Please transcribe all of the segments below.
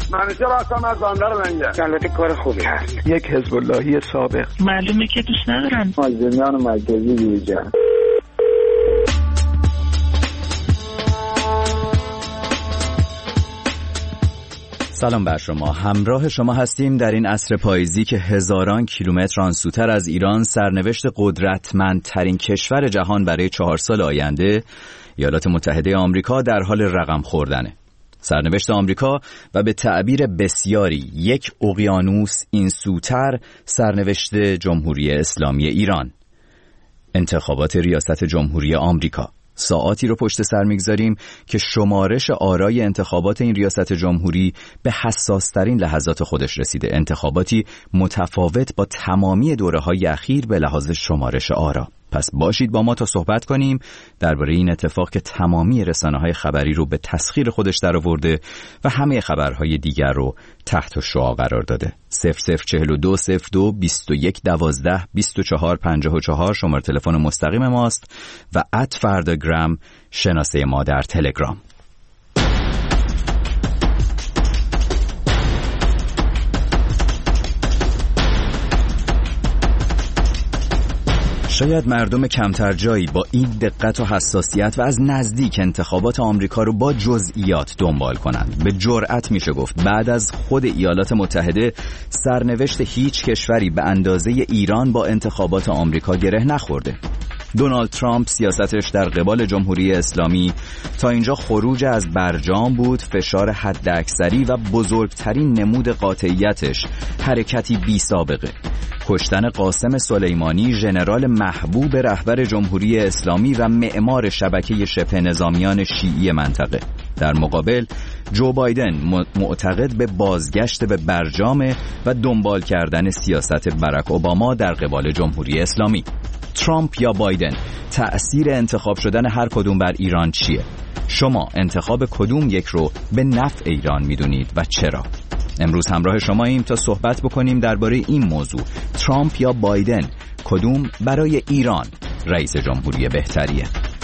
منوچهر هستم از بندر لنگر. البته کار خوبی هست. یک حزب اللهی سابق. معلومه که دوست ندارن. مازندران مرکزی بیرجان. سلام بر شما. همراه شما هستیم در این عصر پاییزی که هزاران کیلومتر آنسوتر از ایران سرنوشت قدرتمندترین کشور جهان برای 4 سال آینده ایالات متحده آمریکا در حال رقم خوردنه. سرنوشت آمریکا و به تعبیر بسیاری یک اقیانوس این سوتر سرنوشت جمهوری اسلامی ایران. انتخابات ریاست جمهوری آمریکا. ساعاتی رو پشت سر میگذاریم که شمارش آرای انتخابات این ریاست جمهوری به حساسترین لحظات خودش رسیده. انتخاباتی متفاوت با تمامی دوره‌های اخیر به لحاظ شمارش آرا. پس باشید با ما تا صحبت کنیم درباره این اتفاق که تمامی رسانه‌های خبری رو به تسخیر خودش درآورده و همه خبرهای دیگر رو تحت شعاع قرار داده. 0042 21 12 24 54 شماره تلفن مستقیم ماست و @فرداگرام شناسه ما در تلگرام. شاید مردم کمتر جایی با این دقت و حساسیت و از نزدیک انتخابات آمریکا رو با جزئیات دنبال کنند. به جرأت میشه گفت بعد از خود ایالات متحده سرنوشت هیچ کشوری به اندازه ایران با انتخابات آمریکا گره نخورده. دونالد ترامپ سیاستش در قبال جمهوری اسلامی تا اینجا خروج از برجام بود. فشار حداکثری و بزرگترین نمود قاطعیتش حرکتی بی سابقه. کشتن قاسم سلیمانی، ژنرال محبوب رهبر جمهوری اسلامی و معمار شبکه شبه نظامیان شیعی منطقه. در مقابل جو بایدن معتقد به بازگشت به برجام و دنبال کردن سیاست باراک اوباما در قبال جمهوری اسلامی. ترامپ یا بایدن، تأثیر انتخاب شدن هر کدوم بر ایران چیه؟ شما انتخاب کدوم یک رو به نفع ایران میدونید و چرا؟ امروز همراه شماییم تا صحبت بکنیم درباره این موضوع. ترامپ یا بایدن، کدوم برای ایران رئیس جمهوری بهتریه؟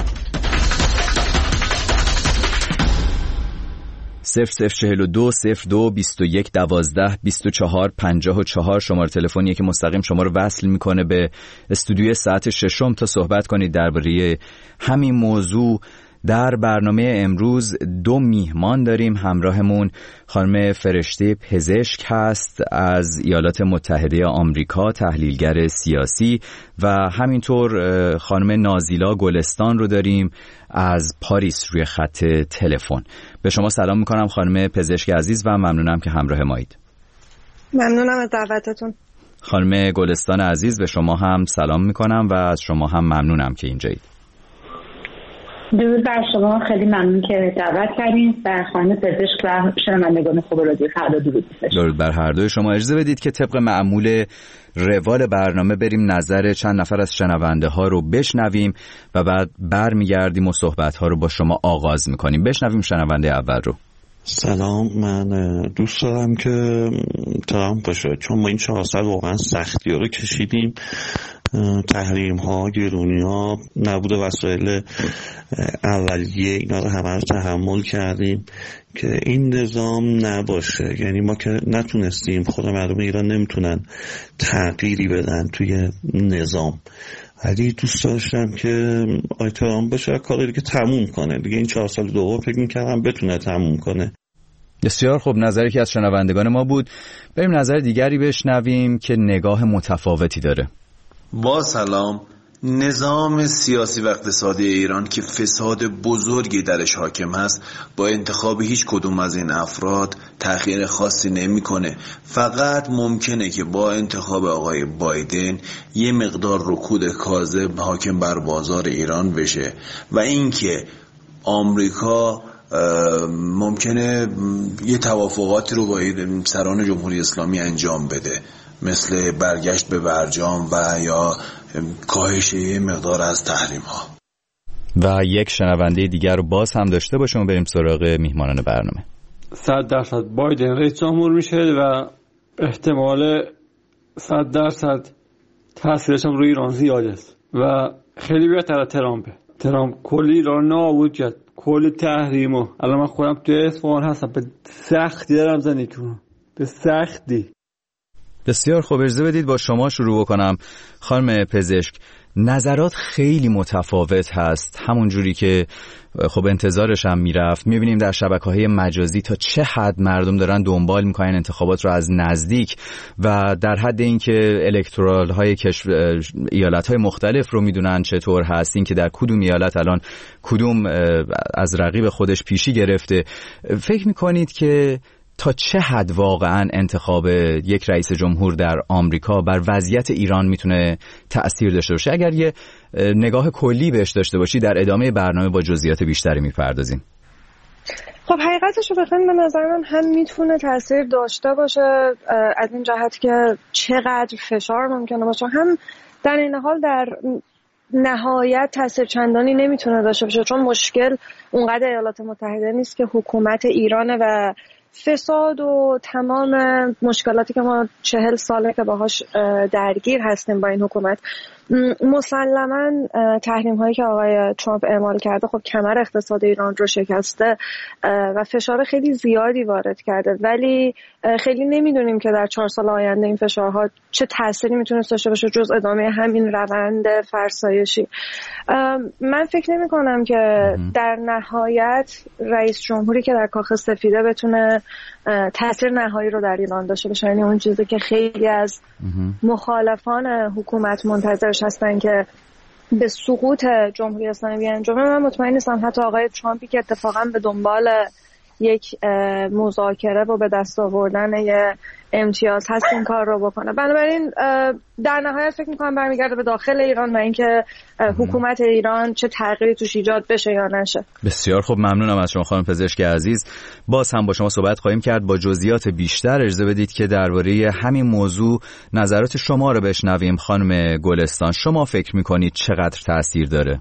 0042 21 12 24 54 شماره تلفنیه که مستقیم شما رو وصل میکنه به استودیوی ساعت 6 تا صحبت کنید درباره همین موضوع. در برنامه امروز 2 میهمان داریم. همراهمون خانم فرشته پزشک هست از ایالات متحده آمریکا، تحلیلگر سیاسی، و همینطور خانم نازیلا گلستان رو داریم از پاریس روی خط تلفن. به شما سلام میکنم خانم پزشک عزیز و ممنونم که همراه مایید. ممنونم از دعوتتون. خانم گلستان عزیز به شما هم سلام میکنم و از شما هم ممنونم که اینجایید. درود بر شما، خیلی ممنون که دعوت کردین و خانم پزشک و شنوندگان خوب رادیو فردا. درود بر هر دوی شما. اجازه بدید که طبق معمول روال برنامه بریم نظر چند نفر از شنونده ها رو بشنویم و بعد برمیگردیم و صحبت ها رو با شما آغاز میکنیم. بشنویم شنونده اول رو. سلام، من دوست دارم که ترامپ باشه، چون ما این 4 سال واقعا سختی ها رو کشیدیم. تحریم ها، گرونی ها، نبود وسایل اولیه، اینا رو همه رو تحمل کردیم که این نظام نباشه. یعنی ما که نتونستیم، خود مردم ایران نمیتونن تغییری بدن توی نظام، ولی دوست داشتم که ترامپ باشه کاری دیگه تموم کنه. دیگه این 4 سال دوم فکر می‌کردم بتونه تموم کنه. بسیار خوب، نظری که از شنوندگان ما بود. بریم نظر دیگری بشنویم که نگاه متفاوتی داره. با سلام، نظام سیاسی و اقتصادی ایران که فساد بزرگی درش حاکم هست با انتخاب هیچ کدوم از این افراد تغییر خاصی نمیکنه. فقط ممکنه که با انتخاب آقای بایدن یه مقدار رکود کاذب حاکم بر بازار ایران بشه و اینکه آمریکا ممکنه یه توافقاتی رو با سران جمهوری اسلامی انجام بده، مثل برگشت به برجام و یا کاهش یه مقدار از تحریم ها. و یک شنونده دیگر رو باز هم داشته باشیم و بریم سراغ میهمانان برنامه. 100% بایدن رئیس جمهور میشه و احتمال 100% تاثیرش هم روی ایران زیاد است و خیلی بهتر از ترامپ. ترامپ کلی ایران نابود کرد، کلی تحریمو الان من خودم توی اصفهان هستم، به سختی دارم زندگی کنم، به سختی. بسیار خوب، اجازه بدید با شما شروع بکنم. خانم پزشک، نظرات خیلی متفاوت هست، همون جوری که خب انتظارش هم میرفت. میبینیم در شبکه‌های مجازی تا چه حد مردم دارن دنبال میکنن انتخابات رو از نزدیک و در حد اینکه الکترال های ایالت های مختلف رو میدونن چطور هست، این که در کدوم ایالت الان کدوم از رقیب خودش پیشی گرفته. فکر میکنید که تا چه حد واقعا انتخاب یک رئیس جمهور در آمریکا بر وضعیت ایران میتونه تأثیر داشته باشه؟ اگر یه نگاه کلی بهش داشته باشی در ادامه برنامه با جزئیات بیشتری میپردازیم. خب حقیقتش رو بخوایم به نظر من هم میتونه تأثیر داشته باشه از این جهت که چقدر فشار ممکنه باشه، هم در این حال در نهایت تأثیر چندانی نمیتونه داشته باشه، چون مشکل اونقدر ایالات متحده نیست که حکومت ایرانه و فساد و تمام مشکلاتی که ما 40 ساله که باهاش درگیر هستیم با این حکومت، مسلماً تحریم هایی که آقای ترامپ اعمال کرده خب کمر اقتصاد ایران رو شکسته و فشار خیلی زیادی وارد کرده، ولی خیلی نمیدونیم که در 4 سال آینده این فشارها چه تأثیری میتونه داشته باشه جز ادامه همین روند فرسایشی. من فکر نمی کنم که در نهایت رئیس جمهوری که در کاخ سفیده بتونه تأثیر نهایی رو در ایران داشته باشه، یعنی اون چیزی که خیلی از مخالفان حکومت منتظرش هستن که به سقوط جمهوری اسلامی انجامه. من مطمئن نیستم حتی آقای ترامپی که اتفاقا به دنبال یک مذاکره و به دست آوردن یه امتیاز هست این کار رو بکنه. بنابراین در نهایت فکر میکنم برمیگرده به داخل ایران و اینکه حکومت ایران چه تغییری توش ایجاد بشه یا نشه. بسیار خوب، ممنونم از شما خانم پزشک عزیز. باز هم با شما صحبت خواهیم کرد با جزئیات بیشتر. اجازه بدید که درباره همین موضوع نظرات شما رو بشنویم. خانم گلستان، شما فکر میکنید چقدر تأثیر داره؟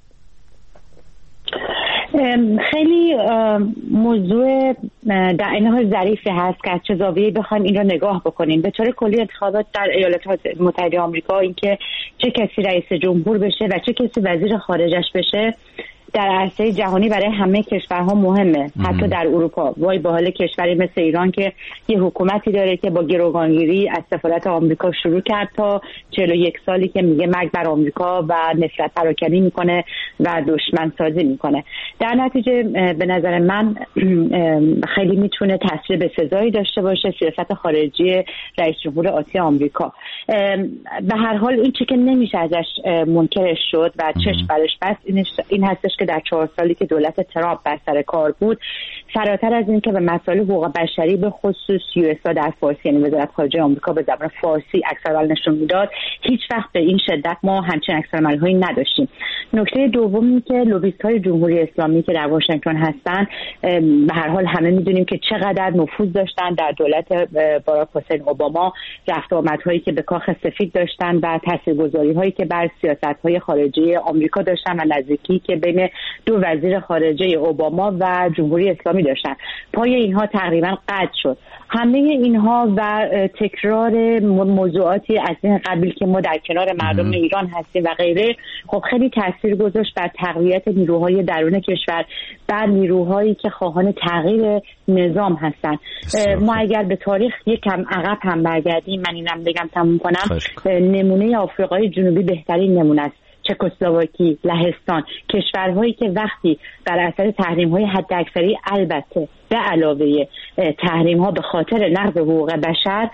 خیلی موضوع در این حال ظریفی هست که از چه زاویه‌ای بخوایم این رو نگاه بکنیم. به طور کلی انتخابات در ایالات متحده آمریکا، اینکه چه کسی رئیس جمهور بشه و چه کسی وزیر خارجش بشه در عرصه جهانی برای همه کشورها مهمه، حتی در اروپا. وای به حال کشوری مثل ایران که یه حکومتی داره که با گروگانگیری از سفارت آمریکا شروع کرد تا 41 سالی که میگه مرگ بر آمریکا و نفرت پراکنی میکنه و دشمن سازی میکنه. در نتیجه به نظر من خیلی میتونه تاثیر بسزایی داشته باشه سیاست خارجی رئیس جمهور آتی آمریکا. به هر حال این چیزی که نمیشه ازش منکرش شد و چشم برش بست این هستش که در 4 سالی که دولت ترامپ بر سر کار بود، فراتر از این که به مسائل حقوق بشری به خصوص USA در فارسی، یعنی وزارت خارجه آمریکا به زبان فارسی عکس‌العمل نشون میداد، هیچ وقت به این شدت ما همچین عکس‌العمل‌هایی نداشتیم. نکته دوم این که لوبیست‌های جمهوری اسلامی که در واشنگتن هستن، به هر حال همه میدونیم که چقدر نفوذ داشتن در دولت باراک حسین اوباما، رفت آمدهایی که به کاخ سفید داشتن و تاثیرگذاری‌هایی که بر سیاست‌های خارجی آمریکا داشتن و نزدیکی که بین دو وزیر خارجه اوباما و جمهوری اسلامی داشتن. پای اینها تقریبا قطع شد. همه اینها و تکرار موضوعاتی از این قبیل که ما در کنار مردم ایران هستیم و غیره، خب خیلی تاثیر گذاشت بر تقویت نیروهای درون کشور، بر نیروهایی که خواهان تغییر نظام هستن. ما اگر به تاریخ یکم عقب هم برگردیم، من اینم بگم تموم کنم، نمونه آفریقای جنوبی بهترین نمونه است. چکسلواکی، لهستان، کشورهایی که وقتی بر اثر تحریم‌های حداکثری، البته به علاوه تحریم‌ها به خاطر نقض حقوق بشر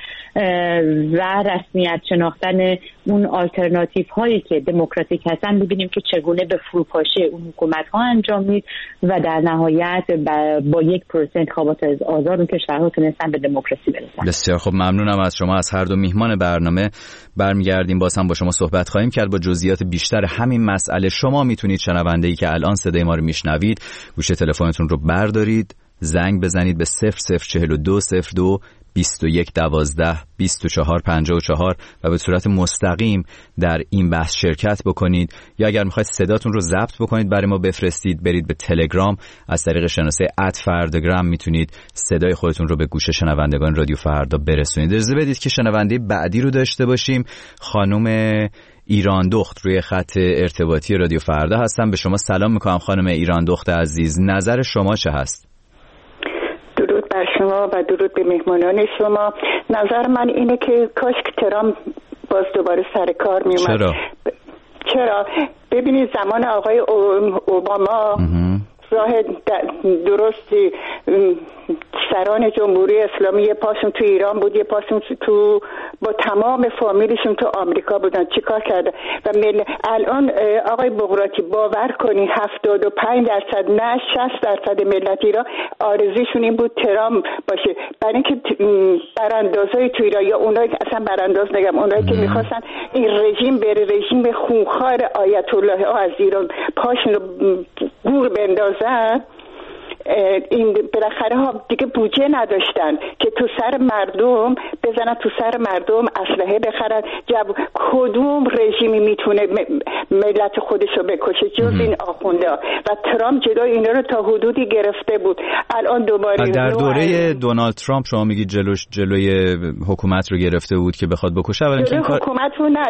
و رسمیت شناختن اون آلترناتیوهایی که دموکراتیک هستن، ببینیم که چگونه به فروپاشی اون حکومت‌ها انجامید و در نهایت با 1% انتخابات آزاد اون کشورها تونستن به دموکراسی برسن. بسیار خب، ممنونم از شما. از هر دو میهمان برنامه برمیگردیم، باز هم با شما صحبت خواهیم کرد با جزئیات بیشتر همین مسئله. شما میتونید شنونده‌ای که الان صدای ما رو میشنوید گوشه تلفنتون رو بردارید، زنگ بزنید به 004202 2112 2454 و به صورت مستقیم در این بحث شرکت بکنید، یا اگر میخواید صداتون رو ضبط بکنید برای ما بفرستید، برید به تلگرام، از طریق شناسه @فرداگرام میتونید صدای خودتون رو به گوش شنوندگان رادیو فردا برسونید. اجازه بدید که شنونده بعدی رو داشته باشیم. خانم ایران دخت روی خط ارتباطی رادیو فردا هستم. به شما سلام میکنم خانم ایران دخت عزیز، نظر شما چه هست؟ درود بر شما و درود به مهمانان شما. نظر من اینه که کاش که ترامپ باز دوباره سر کار میومد. چرا؟ ببینید زمان آقای اوباما راه درستی سران جمهوری اسلامی یه پاشون تو ایران بود، یه پاشون تو با تمام فامیلشون تو آمریکا بودن. چیکار کرده؟ و الان آقای بغراتی باور کنی 75% نه 60% ملت ایران آرزوشون این بود ترامپ باشه، برای اینکه براندازای تو ایران یا اونایی که اصلا برانداز نگم، اونایی که میخواستن این رژیم بره، رژیم خونخوار آیت الله ها از ایران پاشون رو گور بندازن، این بالاخره ها دیگه بودجه نداشتن که تو سر مردم بزنن، تو سر مردم اسلحه بخرن. کدوم رژیمی میتونه ملت خودشو بکشه جز این آخونده؟ و ترامپ جلوی اینا رو تا حدودی گرفته بود. الان دوباره در دوره دونالد ترامپ شما میگید جلوی حکومت رو گرفته بود که بخواد بکشه؟ جلوی حکومت رو نه،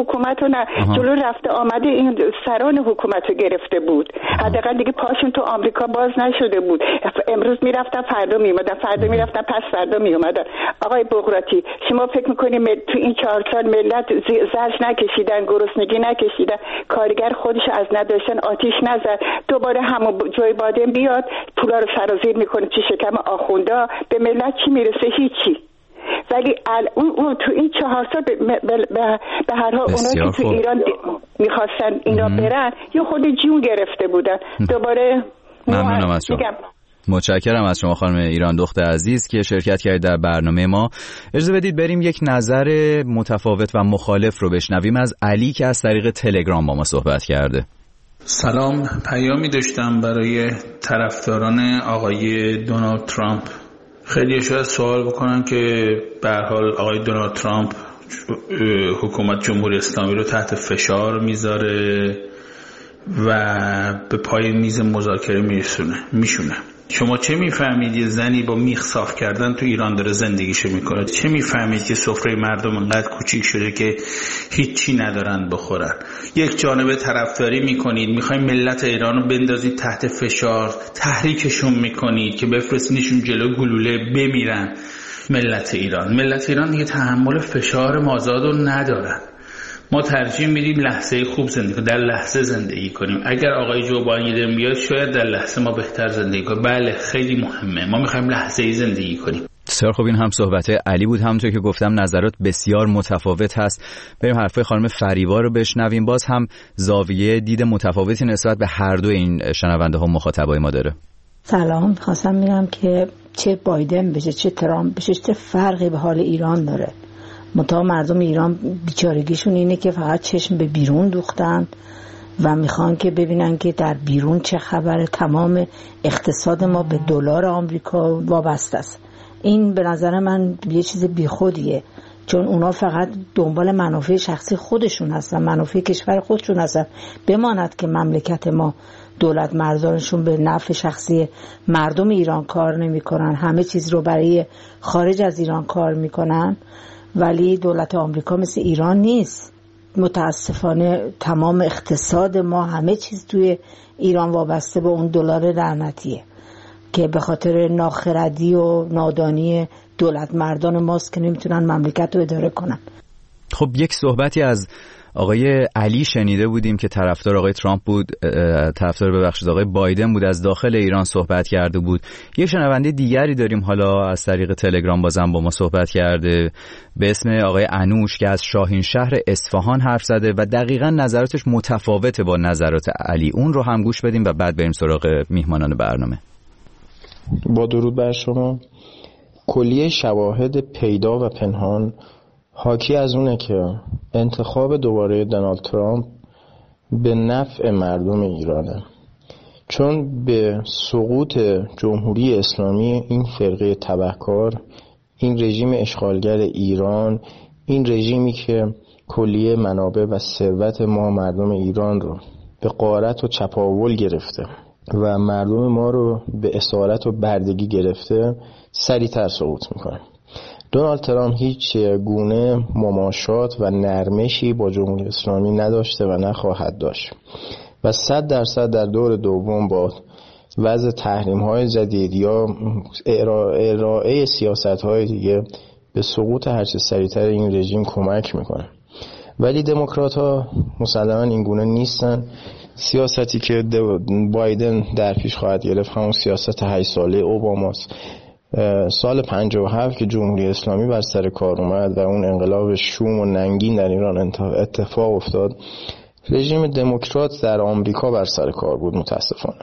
جلو رفته آمده این سران حکومت رو گرفته بود. حداقل دیگه پاشون تو آمریکا باز نشده بود. امروز میرفتن فردا میومدن، فردا میرفتن پس فردا میومدن. آقای بغراتی شما فکر میکنید تو این 4 سال ملت زرش نکشیدن، گرسنگی نکشیدن، کارگر خودش از نداشتن آتیش نزد، دوباره همون جای بادم بیاد پولا رو سرازیر میکنه تو شکم آخونده، به ملت چی میرسه؟ هیچی. ولی اون تو این 4 سال به هر حال اونا که تو ایران میخواستن اینا برن یا خود جون گرفته بودن. دوباره ممنونم از شما. متشکرم از شما خانم ایران دخت عزیز که شرکت کردید در برنامه ما. اجازه بدید بریم یک نظر متفاوت و مخالف رو بشنویم از علی که از طریق تلگرام با ما صحبت کرده. سلام، پیامی داشتم برای طرفداران آقای دونالد ترامپ. خیلی شاید سوال بکنن که به هر حال آقای دونالد ترامپ حکومت جمهوری اسلامی رو تحت فشار میذاره و به پای میز مذاکره میشونه. شما چه میفهمید یه زنی با میخ صاف کردن تو ایران داره زندگیشو میکنه؟ چه میفهمید که سفره مردم انقدر کوچیک شده که هیچی ندارن بخورن؟ یک جانبه طرفداری میکنید، میخواید ملت ایران رو بندازید تحت فشار، تحریکشون میکنید که بفرستینشون جلو گلوله بمیرن. ملت ایران دیگه تحمل فشار مازاد رو ندارن. ما ترجیح میدیم لحظه خوب زندگی کنیم، در لحظه زندگی کنیم. اگر آقای جو بایدن بیاد شاید در لحظه ما بهتر زندگی کنیم. بله خیلی مهمه، ما میخوایم لحظه‌ای زندگی کنیم. بسیار خوب، این هم صحبت علی بود. همونطور که گفتم نظرات بسیار متفاوت هست. بریم حرفای خانم فریبا رو بشنویم. باز هم زاویه دید متفاوتی نسبت به هر دو این شنونده ها مخاطبای ما داره. سلام، خواستم میگم که چه بایدن بشه چه ترامپ بشه چه فرقی به حال ایران داره. منتها مردم ایران بیچارگیشون اینه که فقط چشم به بیرون دوختن و میخوان که ببینن که در بیرون چه خبره. تمام اقتصاد ما به دلار آمریکا وابسته است. این به نظر من یه چیز بیخودیه، چون اونا فقط دنبال منافع شخصی خودشون هستن، منافع کشور خودشون هستن. بماند که مملکت ما دولت مردانشون به نفع شخصی مردم ایران کار نمی کنن، همه چیز رو برای خارج از ایران کار میکنن. ولی دولت آمریکا مثل ایران نیست. متاسفانه تمام اقتصاد ما همه چیز توی ایران وابسته به اون دلار لعنتیه که به خاطر ناخردی و نادانی دولت مردان ماست که نمیتونن مملکت رو اداره کنن. خب یک صحبتی از آقای علی شنیده بودیم که طرفدار آقای ترامپ بود، آقای بایدن بود، از داخل ایران صحبت کرده بود. یه شنونده دیگری داریم حالا از طریق تلگرام بازم با ما صحبت کرده به اسم آقای انوش که از شاهین شهر اصفهان حرف زده و دقیقاً نظراتش متفاوته با نظرات علی. اون رو هم گوش بدیم و بعد بریم سراغ میهمانان برنامه. با درود بر شما. کلیه شواهد پیدا و پنهان حاکی از اونه که انتخاب دوباره دونالد ترامپ به نفع مردم ایرانه، چون به سقوط جمهوری اسلامی این فرقه تبهکار، این رژیم اشغالگر ایران، این رژیمی که کلیه منابع و ثروت ما مردم ایران رو به غارت و چپاول گرفته و مردم ما رو به اسارت و بردگی گرفته، سریعتر سقوط میکنه. دونالد ترامپ هیچ گونه مماشات و نرمشی با جمهوری اسلامی نداشته و نخواهد داشت و 100% در دور دوم با وضع تحریم‌های جدید یا ارائه سیاست‌های دیگه به سقوط هرچه سریعتر این رژیم کمک میکنه. ولی دموکرات‌ها مسلماً این گونه نیستن. سیاستی که بایدن در پیش خواهد گرفت همون سیاست 8 ساله اوباماست. سال 57 که جمهوری اسلامی بر سر کار اومد و اون انقلاب شوم و ننگین در ایران اتفاق افتاد، رژیم دموکرات در آمریکا بر سر کار بود متاسفانه.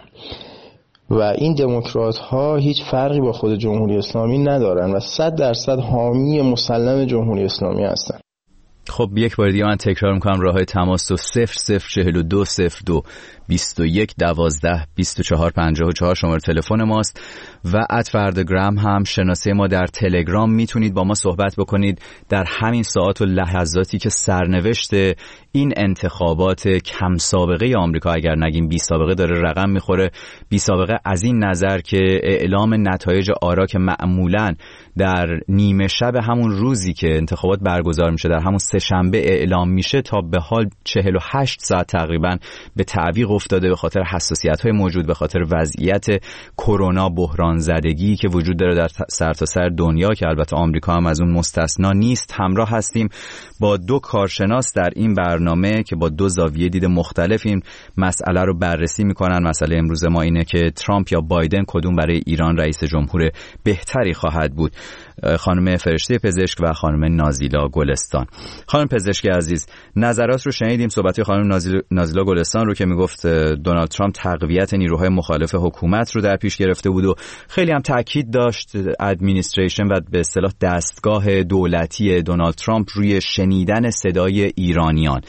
و این دموکرات ها هیچ فرقی با خود جمهوری اسلامی ندارن و 100% حامی مسلم جمهوری اسلامی هستن. خب یک بار دیگه من تکرار میکنم راههای تماس رو 0042 02 21 12 24 54 شماره تلفن ماست و @فردگرام هم شناسه ما در تلگرام. میتونید با ما صحبت بکنید در همین ساعات و لحظاتی که سرنوشت این انتخابات کم سابقه آمریکا، اگر نگیم بی سابقه، داره رقم میخوره. بی سابقه از این نظر که اعلام نتایج آرا که معمولاً در نیمه شب همون روزی که انتخابات برگزار میشه، در همون سه‌شنبه اعلام میشه، تا به حال 48 ساعت تقریبا به تعویق افتاده به خاطر حساسیت‌های موجود، به خاطر وضعیت کرونا، بحران زدگی که وجود داره در سرتاسر دنیا که البته آمریکا هم از اون مستثنا نیست. همراه هستیم با دو کارشناس در این برنامه که با دو زاویه دید مختلف این مسئله رو بررسی میکنن. مسئله امروز ما اینه که ترامپ یا بایدن کدوم برای ایران رئیس جمهور بهتری خواهد بود. خانم فرشته پزشک و خانم نازیلا گلستان. خانم پزشک عزیز، نظرات رو شنیدیم، صحبت خانم نازیلا گلستان رو که میگفت دونالد ترامپ تقویت نیروهای مخالف حکومت رو در پیش گرفته بود و خیلی هم تاکید داشت ادمنستریشن و به اصطلاح دستگاه دولتی دونالد ترامپ روی شنیدن صدای ایرانیان.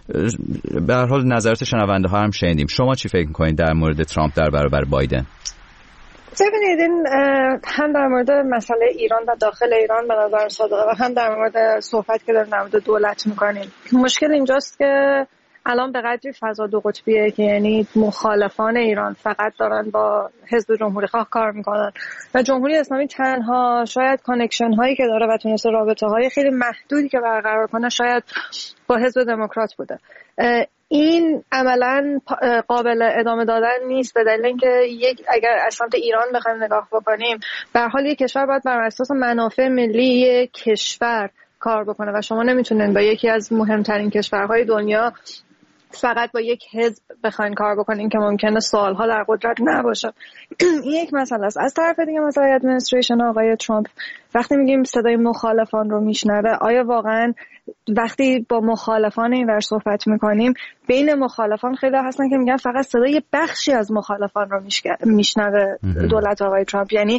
به هر حال نظرات شنونده ها هم شنیدیم. شما چی فکر می‌کنید در مورد ترامپ در برابر بایدن؟ ببینید، این هم در مورد مسئله ایران و داخل ایران به نظر صادقه و هم در مورد صحبت که داریم در مورد دولت میکنیم. مشکل اینجاست که الان به قدری فضا دو قطبیه که یعنی مخالفان ایران فقط دارن با حزب جمهوری خواه کار میکنن و جمهوری اسلامی تنها شاید کانکشن هایی که داره و تونسته رابطه های خیلی محدودی که برقرار کنه شاید با حزب دموکرات بوده. این عملاً قابل ادامه دادن نیست، به دلیل اینکه اگر از سمت ایران بخوایم نگاه بکنیم، به هر حال یک کشور باید بر اساس منافع ملی کشور کار بکنه و شما نمیتونین با یکی از مهمترین کشورهای دنیا فقط با یک حزب بخواین کار بکنین که ممکنه سالها در قدرت نباشه. این یک مسئله است. از طرف دیگه مسئله ادمنستریشن آقای ترامپ، وقتی میگیم صدای مخالفان رو میشنوه، آیا واقعا وقتی با مخالفان این ور صحبت میکنیم، بین مخالفان خیلی هستن که میگن فقط صدای بخشی از مخالفان رو میشنوه دولت آقای ترامپ. یعنی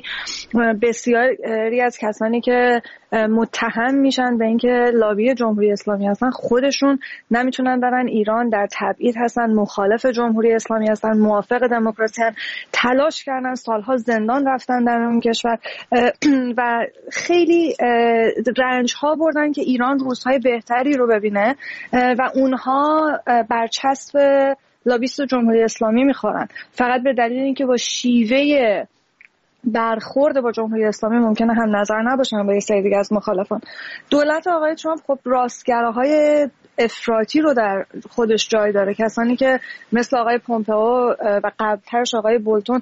بسیاری از کسانی که متهم میشن به اینکه لابی جمهوری اسلامی هستن خودشون نمیتونن برن ایران، در تبعید هستن، مخالف جمهوری اسلامی هستن، موافق دموکراسی هستن، تلاش کردن، سالها زندان رفتن در اون کشور و خیلی رنج ها بردن که ایران روزهای بهتری رو ببینه و اونها برچسب لابیست جمهوری اسلامی میخورن فقط به دلیل اینکه با شیوه برخورد با جمهوری اسلامی ممکنه هم نظر نباشن با یه سری دیگه از مخالفان. دولت آقای ترامپ خب راستگراهای افراطی رو در خودش جای داره، کسانی که مثل آقای پومپئو و قبلترش آقای بولتون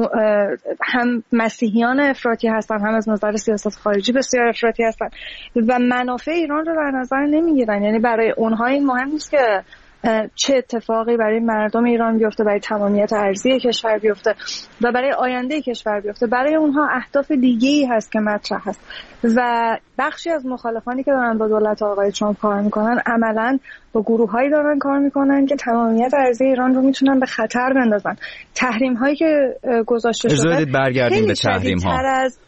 هم مسیحیان افراطی هستن، هم از نظر سیاست خارجی بسیار افراطی هستن و منافع ایران رو در نظر نمیگیرن. یعنی برای اونها این مهم نیست که چه اتفاقی برای مردم ایران بیفته، برای تمامیت ارضی کشور بیفته و برای آینده کشور بیفته. برای اونها اهداف دیگه‌ای هست که مطرح هست و بخشی از مخالفانی که دارن با دولت آقای ترامپ کار میکنن عملاً با گروه‌هایی دارن کار میکنن که تمامیت ارضی ایران رو میتونن به خطر بندازن. تحریم‌هایی که گذاشته شده برگردیم به تحریم‌ها.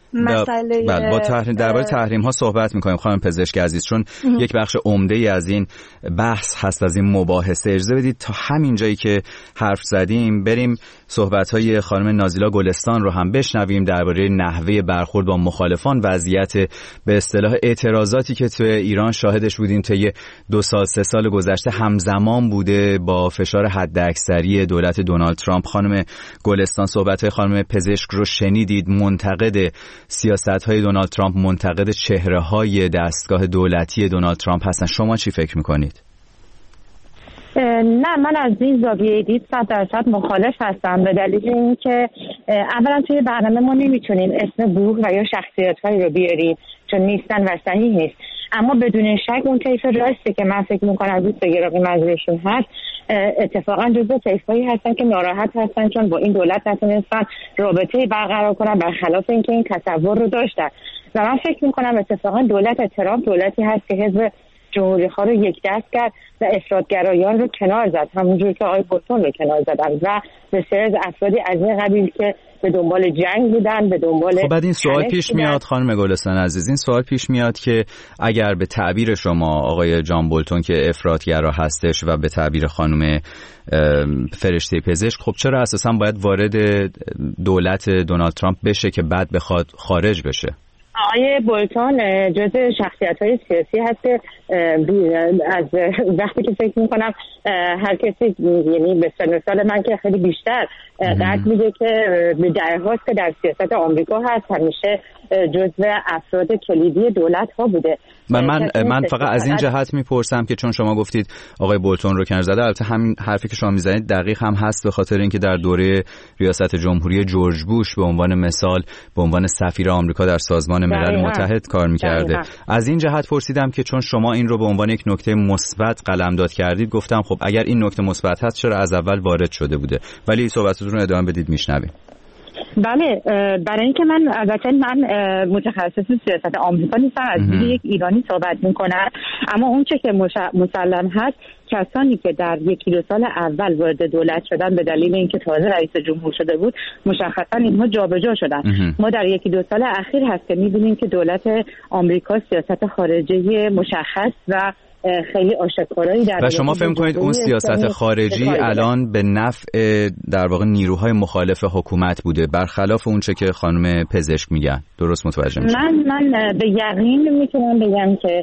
درباره تحریم ها صحبت میکنیم خانم پزشک عزیز، چون یک بخش عمده ای از این بحث هست، از این مباحثه. اجازه بدید تا همین جایی که حرف زدیم بریم صحبت های خانم نازیلا گلستان رو هم بشنویم درباره نحوه برخورد با مخالفان، وضعیت به اصطلاح اعتراضاتی که تو ایران شاهدش بودیم طی 2-3 سال گذشته همزمان بوده با فشار حداکثری دولت دونالد ترامپ. خانم گلستان صحبت های خانم پزشک رو شنیدید، منتقد سیاست‌های دونالد ترامپ منتقد چهره‌های دستگاه دولتی دونالد ترامپ هستن. شما چی فکر می‌کنید؟ نه، من از این زاویه دید 100% مخالف هستم، به دلیل اینکه اولا توی برنامه ما نمیتونیم اسم گروه و یا شخصیت‌هایی رو بیاریم چون نیستن و صحیح نیست، اما بدون شک اون طیف راستی که من فکر می‌کنم دوست گرامی منظورشون هست اتفاقا جزو طیف‌هایی هستن که ناراحت هستن چون با این دولت نتونستن رابطه‌ای برقرار کنن، برخلاف اینکه این تصور رو داشتن. و من فکر می‌کنم اتفاقا دولت ترامپ دولتی هست که حزب جمهوری‌خواه رو یک دست کرد و افراطگرایان رو کنار زد، همونجور که آقای بولتون رو کنار زدن و بسیار از افرادی از این قبیل که به دنبال جنگ بودن، به دنبال خب بعد این سوال پیش میاد خانم گلستان عزیز، این سوال پیش میاد که اگر به تعبیر شما آقای جان بولتون که افراطگرا هستش و به تعبیر خانم فرشته پزشک، خب چرا اساسا باید وارد دولت دونالد ترامپ بشه که بعد بخواد خارج بشه؟ آقای بولتون جزء شخصیت‌های سیاسی هست که از وقتی که فکر می‌کنم هر کسی، یعنی به سن سال من که خیلی بیشتر قد میده که به دههاست که در سیاست آمریکا هست، همیشه جزء افراد کلیدی دولت‌ها بوده. من فقط از این جهت میپرسم که چون شما گفتید آقای بولتون رو کنار زده، البته همین حرفی که شما میزنید دقیق هم هست، به خاطر اینکه در دوره ریاست جمهوری جورج بوش به عنوان مثال به عنوان سفیر آمریکا در سازمان ملل متحد کار میکرده. از این جهت پرسیدم که چون شما این رو به عنوان یک نکته مثبت قلمداد کردید، گفتم خب اگر این نکته مثبت هست چرا از اول وارد شده بوده، ولی صحبتتون رو ادامه بدید میشنویم. بله، برای اینکه من البته من متخصص سیاست آمریکا نیستم، از دید یک ایرانی صحبت میکنم، اما اون چه که مسلم هست کسانی که در 1-2 سال اول وارد دولت شدن به دلیل اینکه تازه رئیس جمهور شده بود، مشخصا اینها جابجا شدن. ما در 1-2 سال اخیر هست که میبینیم که دولت آمریکا سیاست خارجی مشخص و خیلی آشکارایی در و شما فهم کنید اون سیاست خارجی الان به نفع در واقع نیروهای مخالف حکومت بوده، برخلاف اون چه که خانم پزشک میگن. درست متوجه میشم؟ من به یقین میتونم بگم که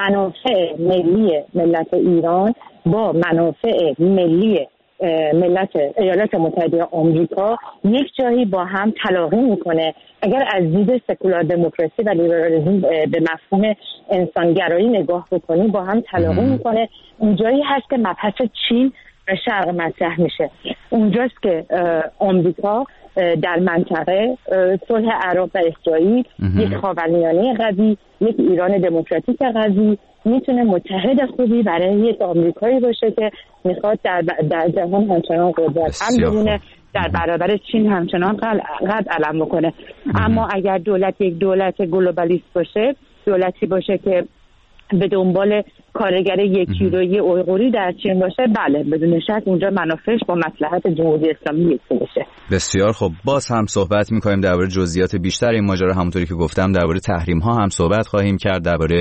منافع ملی ملت ایران با منافع ملی ملت ایالات متحده آمریکا یک جایی با هم تلاقی میکنه. اگر از دید سکولار دموکراسی و لیبرالیسم به مفهوم انسانگرایی نگاه بکنیم با هم تلاقی میکنه. اونجایی هست که مبحث چین و شرق مطرح میشه. اونجاست که آمریکا در منطقه صلح عرب و اسرائیل، یک خاورمیانه قوی، یک ایران دموکراتیک قوی میتونه متحد خوبی برای یک آمریکایی باشه که میخواد در جهان همچنان قدرت هم بمونه، در برابر چین همچنان قد علم بکنه. اما اگر دولت یک دولت گلوبالیست باشه، دولتی باشه که به دنبال کارگر یکی روی اویغوری در چین باشه، بله بدون شک اونجا منافعش با مصلحت جمهوری اسلامی یکی بشه. بسیار خب، باز هم صحبت می‌کنیم درباره جزئیات بیشتر این ماجرا، همونطوری که گفتم درباره تحریم ها هم صحبت خواهیم کرد، درباره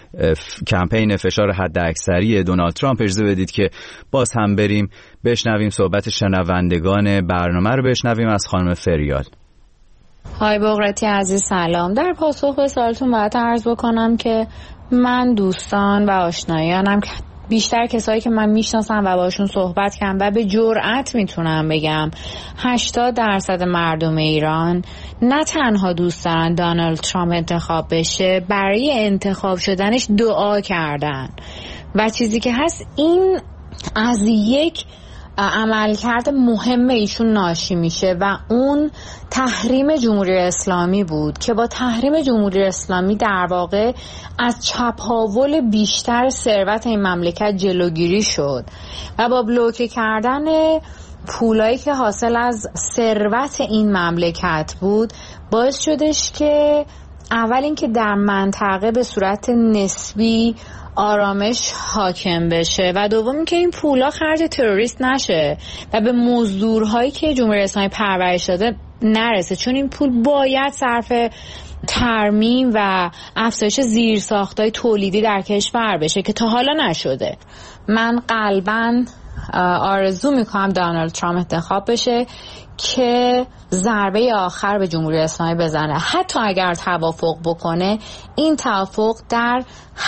کمپین فشار حداکثری دونالد ترامپ. اجازه بدید که باز هم بریم بشنویم صحبت شنوندگان برنامه رو بشنویم از خانم فریال. های بقراتی عزیز سلام. در پاسخ به سوالتون باید عرض بکنم که من دوستان و آشنایانم بیشتر کسایی که من میشناسم و باشون صحبت کردم و به جرئت میتونم بگم 80% مردم ایران نه تنها دوست دارن دونالد ترامپ انتخاب بشه، برای انتخاب شدنش دعا کردن و چیزی که هست این از یک عملکرد مهم ایشون ناشی میشه و اون تحریم جمهوری اسلامی بود که با تحریم جمهوری اسلامی در واقع از چپاول بیشتر ثروت این مملکت جلوگیری شد و با بلوکه کردن پولایی که حاصل از ثروت این مملکت بود باعث شدش که اول اینکه در منطقه به صورت نسبی آرامش حاکم بشه و دوم که این پولا خرج تروریست نشه و به مزدورهایی که جمهوری اسلامی پرورش داده نرسه، چون این پول باید صرف ترمیم و افزایش زیرساخت‌های تولیدی در کشور بشه که تا حالا نشده. من قلباً آرزو میکنم دونالد ترامپ انتخاب بشه که ضربه آخر به جمهوری اسلامی بزنه. حتی اگر توافق بکنه، این توافق در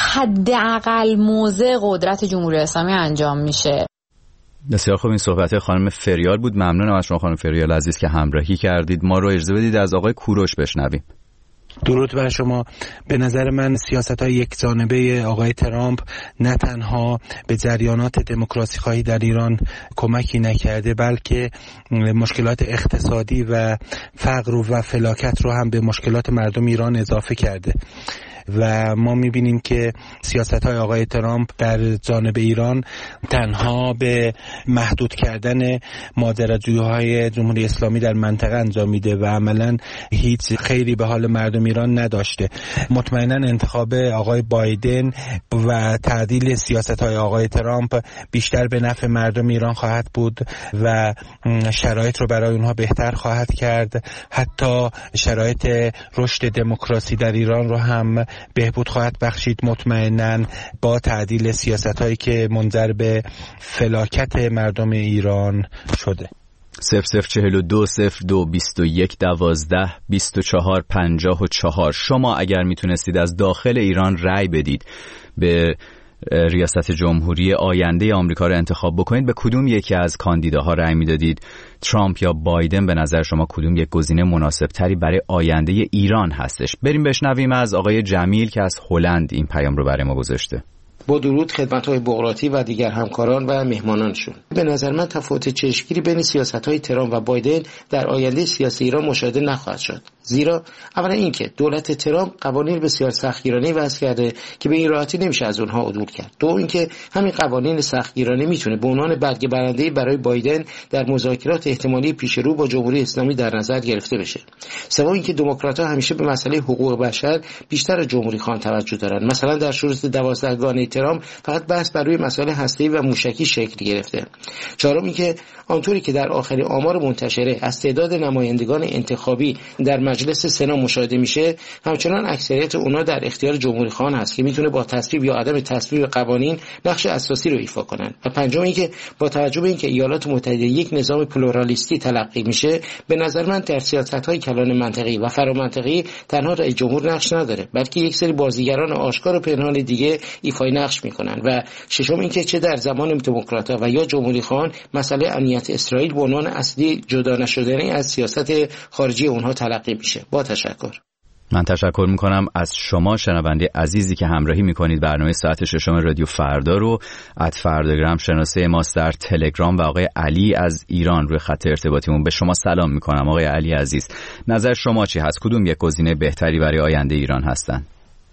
حداقل موضع قدرت جمهوری اسلامی انجام میشه. بسیار خوب، این صحبت خانم فریال بود. ممنونم از شما خانم فریال عزیز که همراهی کردید. ما رو اجازه بدید از آقای کوروش بشنویم. درود بر شما. به نظر من سیاست‌های یکجانبه آقای ترامپ نه تنها به جریانات دموکراسی خواهی در ایران کمکی نکرده، بلکه مشکلات اقتصادی و فقر و فلاکت رو هم به مشکلات مردم ایران اضافه کرده و ما میبینیم که سیاست‌های آقای ترامپ در جانب ایران تنها به محدود کردن ماجراجویی‌های جمهوری اسلامی در منطقه انجام میده و عملاً هیچ خیری به حال مردم ایران نداشته. مطمئناً انتخاب آقای بایدن و تعدیل سیاست‌های آقای ترامپ بیشتر به نفع مردم ایران خواهد بود و شرایط رو برای اونها بهتر خواهد کرد. حتی شرایط رشد دموکراسی در ایران رو هم بهبود خواهد بخشید، مطمئناً با تعدیل سیاست‌هایی که منجر به فلاکت مردم ایران شده. 002221122454 شما اگر میتونستید از داخل ایران رأی بدید به ریاست جمهوری آینده آمریکا رو انتخاب بکنید، به کدوم یکی از کاندیداها رأی میدادید؟ ترامپ یا بایدن؟ به نظر شما کدوم یک گزینه مناسب تری برای آینده ایران هستش؟ بریم بشنویم از آقای جمیل که از هلند این پیام رو برای ما گذاشته. با درود خدمت‌های بغراتی و دیگر همکاران و مهمانانشون. به نظر من تفاوت چشمگیری بین سیاست‌های ترامپ و بایدن در آینده سیاسی ایران مشاهده نخواهد شد. زیرا اولا اینکه دولت ترامپ قوانین بسیار سختگیرانه وضع کرده که به این راحتی نمیشه از اونها عدول کرد. دو اینکه همین قوانین سختگیرانه میتونه به عنوان برگه برنده برای بایدن در مذاکرات احتمالی پیش رو با جمهوری اسلامی در نظر گرفته بشه. سوم اینکه دموکرات‌ها همیشه به مسئله حقوق بشر بیشتر از جمهوری خواهان توجه دارن. مثلا در شروط 12 گانه ترامپ فقط بحث بر روی مسائل هسته‌ای و موشکی شکل گرفته. چهارم اینکه آنطوری که در آخرین آمار منتشره از تعداد نمایندگان انتخابی در مجلس سنا مشاهده میشه، همچنان اکثریت اونا در اختیار جمهوری خواهان هست که میتونه با تصویب یا عدم تصویب قوانین نقش اساسی رو ایفا کنن. و پنجم اینکه با توجه به اینکه ایالات متحده یک نظام پلورالیستی تلقی میشه، به نظر من در سیاست‌های کلان منطقی و فرامنطقی تنها رئیس جمهور نقش نداره، بلکه یک سری بازیگران آشکار و پنهان دیگه ایفای نقش میکنن. و ششم اینکه چه در زمان دموکرات‌ها و یا جمهوری خواهان مسئله امنیت اسرائیل به عنوان اصلی جدا نشدنی از سیاست خارجی اونها تلقی میشه. با تشکر. من تشکر میکنم از شما شنونده عزیزی که همراهی میکنید برنامه ساعت ششم رادیو فردا رو. @فرداگرام شناسه ماست در تلگرام و آقای علی از ایران روی خط ارتباطیمون. به شما سلام میکنم آقای علی عزیز. نظر شما چی هست؟ کدوم یک گزینه بهتری برای آینده ایران هستن؟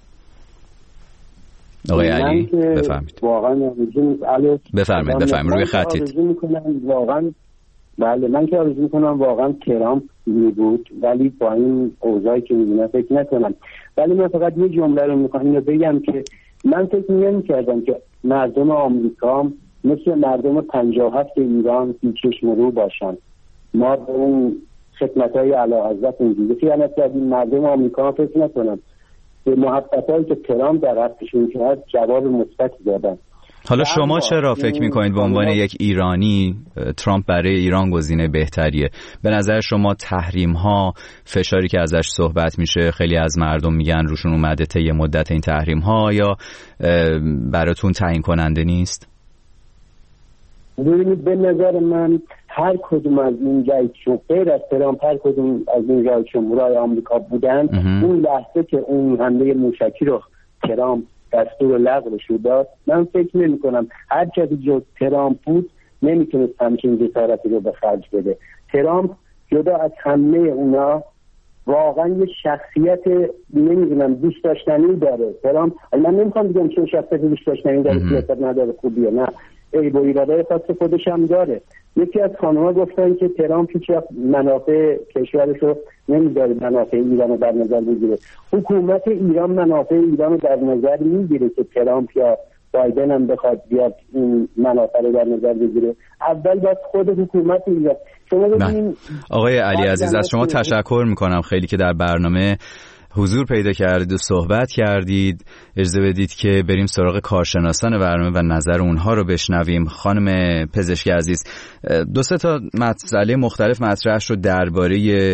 آقای علی بفرمایید. واقعا بفرمایید روی خطید. واقعا بله، من که آرزو میکنم واقعا ترامپ بود، ولی با این اوضاعی که میبینم فکر نکنم. ولی من فقط یه جمله رو میخوام بگم که من فکر نمی‌کردم که مردم آمریکا مثل مردم 57 ایران بی‌چشم رو باشن. ما به اون خدمت‌های اعلیحضرت اینجوری خیانت کردیم. مردم آمریکا فکر نکنم به محبتایی که ترامپ در حقشون کرد جواب مثبتی دادن. حالا شما چرا فکر میکنید به عنوان یک ایرانی ترامپ برای ایران گزینه بهتریه؟ به نظر شما تحریم ها، فشاری که ازش صحبت میشه، خیلی از مردم میگن روشون اومده طی مدت این تحریم ها، یا براتون تعیین کننده نیست؟ ببینید به نظر من هر کدوم از این رئیس جمهور از ترامپ، هر کدوم از این رئیس جمهورهای آمریکا بودن، اون لحظه که اون حمله موشکی رو ترامپ دستور لغوش رو داد، من فکر نمی کنم هر کسی جز ترامپ بود نمیتونست همچین جسارتی رو به خرج بده. ترامپ جدا از همه اونا واقعا یه شخصیت نمیدونم دوست داشتنی داره. ترامپ من نمیخوام بگم چه شخصیت دوست داشتنی داره، سیاست نداره، خوبیه، نه، ای با ایرادای خاص خودش هم داره. یکی از خانم‌ها گفتن که ترامپ هیچ وقت منافع کشورش رو نمیذاره منافع ایران رو در نظر بگیره. حکومت ایران منافع ایران رو در نظر میگیره که ترامپ یا بایدن هم بخواد بیاد این منافع رو در نظر بگیره. اول باید خود حکومت ایران. شما ببینید آقای علی عزیز، از شما تشکر میکنم خیلی که در برنامه حضور پیدا کردید و صحبت کردید. اجازه بدید که بریم سراغ کارشناسان برنامه و نظر اونها رو بشنویم. خانم پزشک عزیز، دو سه تا مسئله مختلف مطرح شد درباره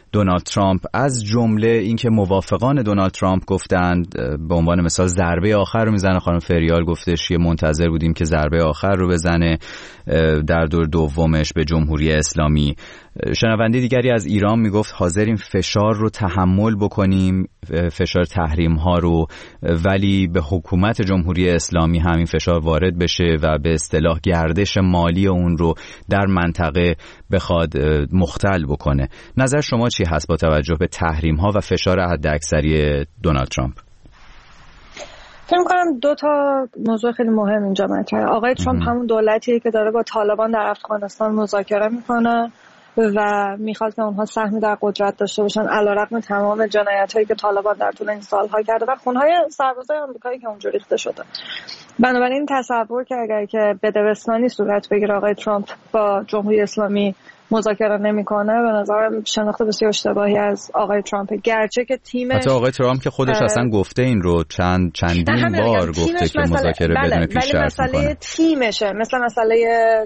دونالد ترامپ، از جمله اینکه موافقان دونالد ترامپ گفتند به عنوان مثال ضربه آخر رو میزنه. خانم فریال گفتش که منتظر بودیم که ضربه آخر رو بزنه در دور دومش به جمهوری اسلامی. شنونده دیگری از ایران میگفت حاضریم فشار رو تحمل بکنیم، فشار تحریم ها رو، ولی به حکومت جمهوری اسلامی همین فشار وارد بشه و به اصطلاح گردش مالی اون رو در منطقه بخواد مختل بکنه. نظر شما چی هست با توجه به تحریم ها و فشار حداکثری دونالد ترامپ؟ فکر می‌کنم دو تا موضوع خیلی مهم اینجا مطرحه. آقای ترامپ همون دولتیه که داره با طالبان در افغانستان مذاکره میکنه و میخواد که اونها سهمی در قدرت داشته باشن علیرغم تمام جنایت‌هایی که طالبان در طول این سال‌ها کرده و خونهای سربازای آمریکایی که اونجا ریخته شده. بنابراین تصور که اگر که بدبستانی صورت بگیره آقای ترامپ با جمهوری اسلامی مذاکره نمیکنه، به نظرم شناخت بسیار اشتباهی از آقای ترامپ، گرچه که تیمش حتی آقای ترامپ که خودش اصلا گفته این رو چندین بار گفته که مذاکره بدون پیش شرط میکنه. مسئله تیمشه، مثل مسئله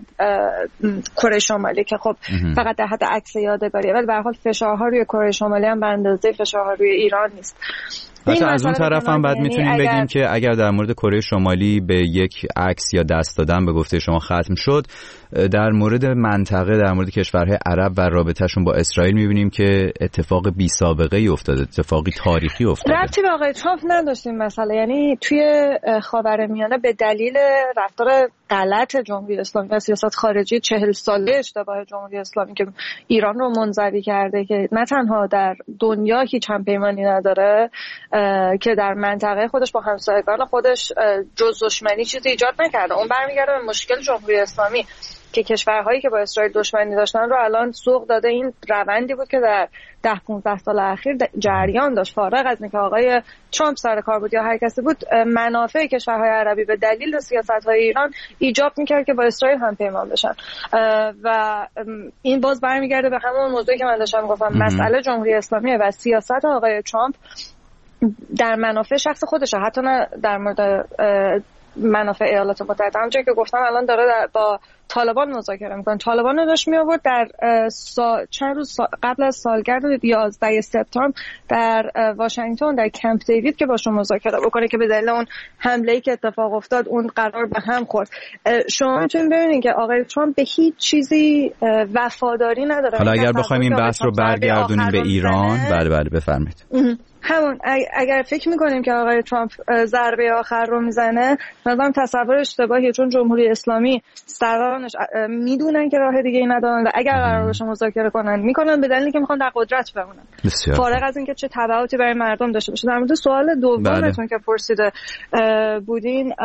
کره شمالی که خب فقط در حد عکس یادگاریه، ولی به هر حال فشارها روی کره شمالی هم به اندازه فشارها روی ایران نیست. حتی از اون طرف هم بعد میتونیم بگیم که اگر در مورد کره شمالی به یک عکس یا دست دادن به گفته شما ختم شد، در مورد منطقه، در مورد کشورهای عرب و رابطهشون با اسرائیل میبینیم که اتفاق بی سابقه ای افتاده، اتفاقی تاریخی افتاده. ربطی به آقای ترامپ نداشتیم مسئله، یعنی توی خاورمیانه به دلیل رفتار غلط جمهوری اسلامی و سیاست خارجی 40 ساله اشتباه جمهوری اسلامی که ایران رو منزوی کرده که نه تنها در دنیا هیچ همپیمانی نداره که در منطقه خودش با همسایگان خودش جز دشمنی چیزی ایجاد نکرده. اون برمیگرده به مشکل جمهوری اسلامی که کشورهایی که با اسرائیل دشمنی داشتن رو الان سوق داده. این روندی بود که در 10-15 سال اخیر جریان داشت، فارغ از اینکه آقای ترامپ سر کار بود یا هر کسی بود، منافع کشورهای عربی به دلیل سیاست‌های ایران ایجاب می‌کرد که با اسرائیل هم پیمان بشن و این باز برمیگرده به همون موضوعی که من داشتم گفتم، مسئله جمهوری اسلامی و سیاست آقای ترامپ در منافع شخص خودشه، حتی نه در مورد منافع ایالات متحده. همونجوری که گفتم الان داره با طالبان مذاکره میکنه. طالبان رو داشت می آورد در چند روز قبل از سالگرد 11 سپتامبر در واشنگتن در کمپ دیوید که باشون مذاکره بکنه که به دلیل اون حمله‌ای که اتفاق افتاد اون قرار به هم خورد. شما میتونید ببینید که آقای ترامپ به هیچ چیزی وفاداری نداره. حالا اگر بخوایم این بحث رو برگردونیم به ایران، بله بفرمایید. همون اگر فکر میکنیم که آقای ترامپ ضربه آخر رو میزنه، مثلا تصور اشتباهیه، چون جمهوری اسلامی سرانش میدونن که راه دیگه ای ندارن و اگر قرار باشه مذاکره کنن میکنن به دلیلی که میخوان در قدرت بمونن، فارغ از اینکه چه تبعاتی برای مردم داشته باشه. در مورد سوال دومتون که پرسیده بودین،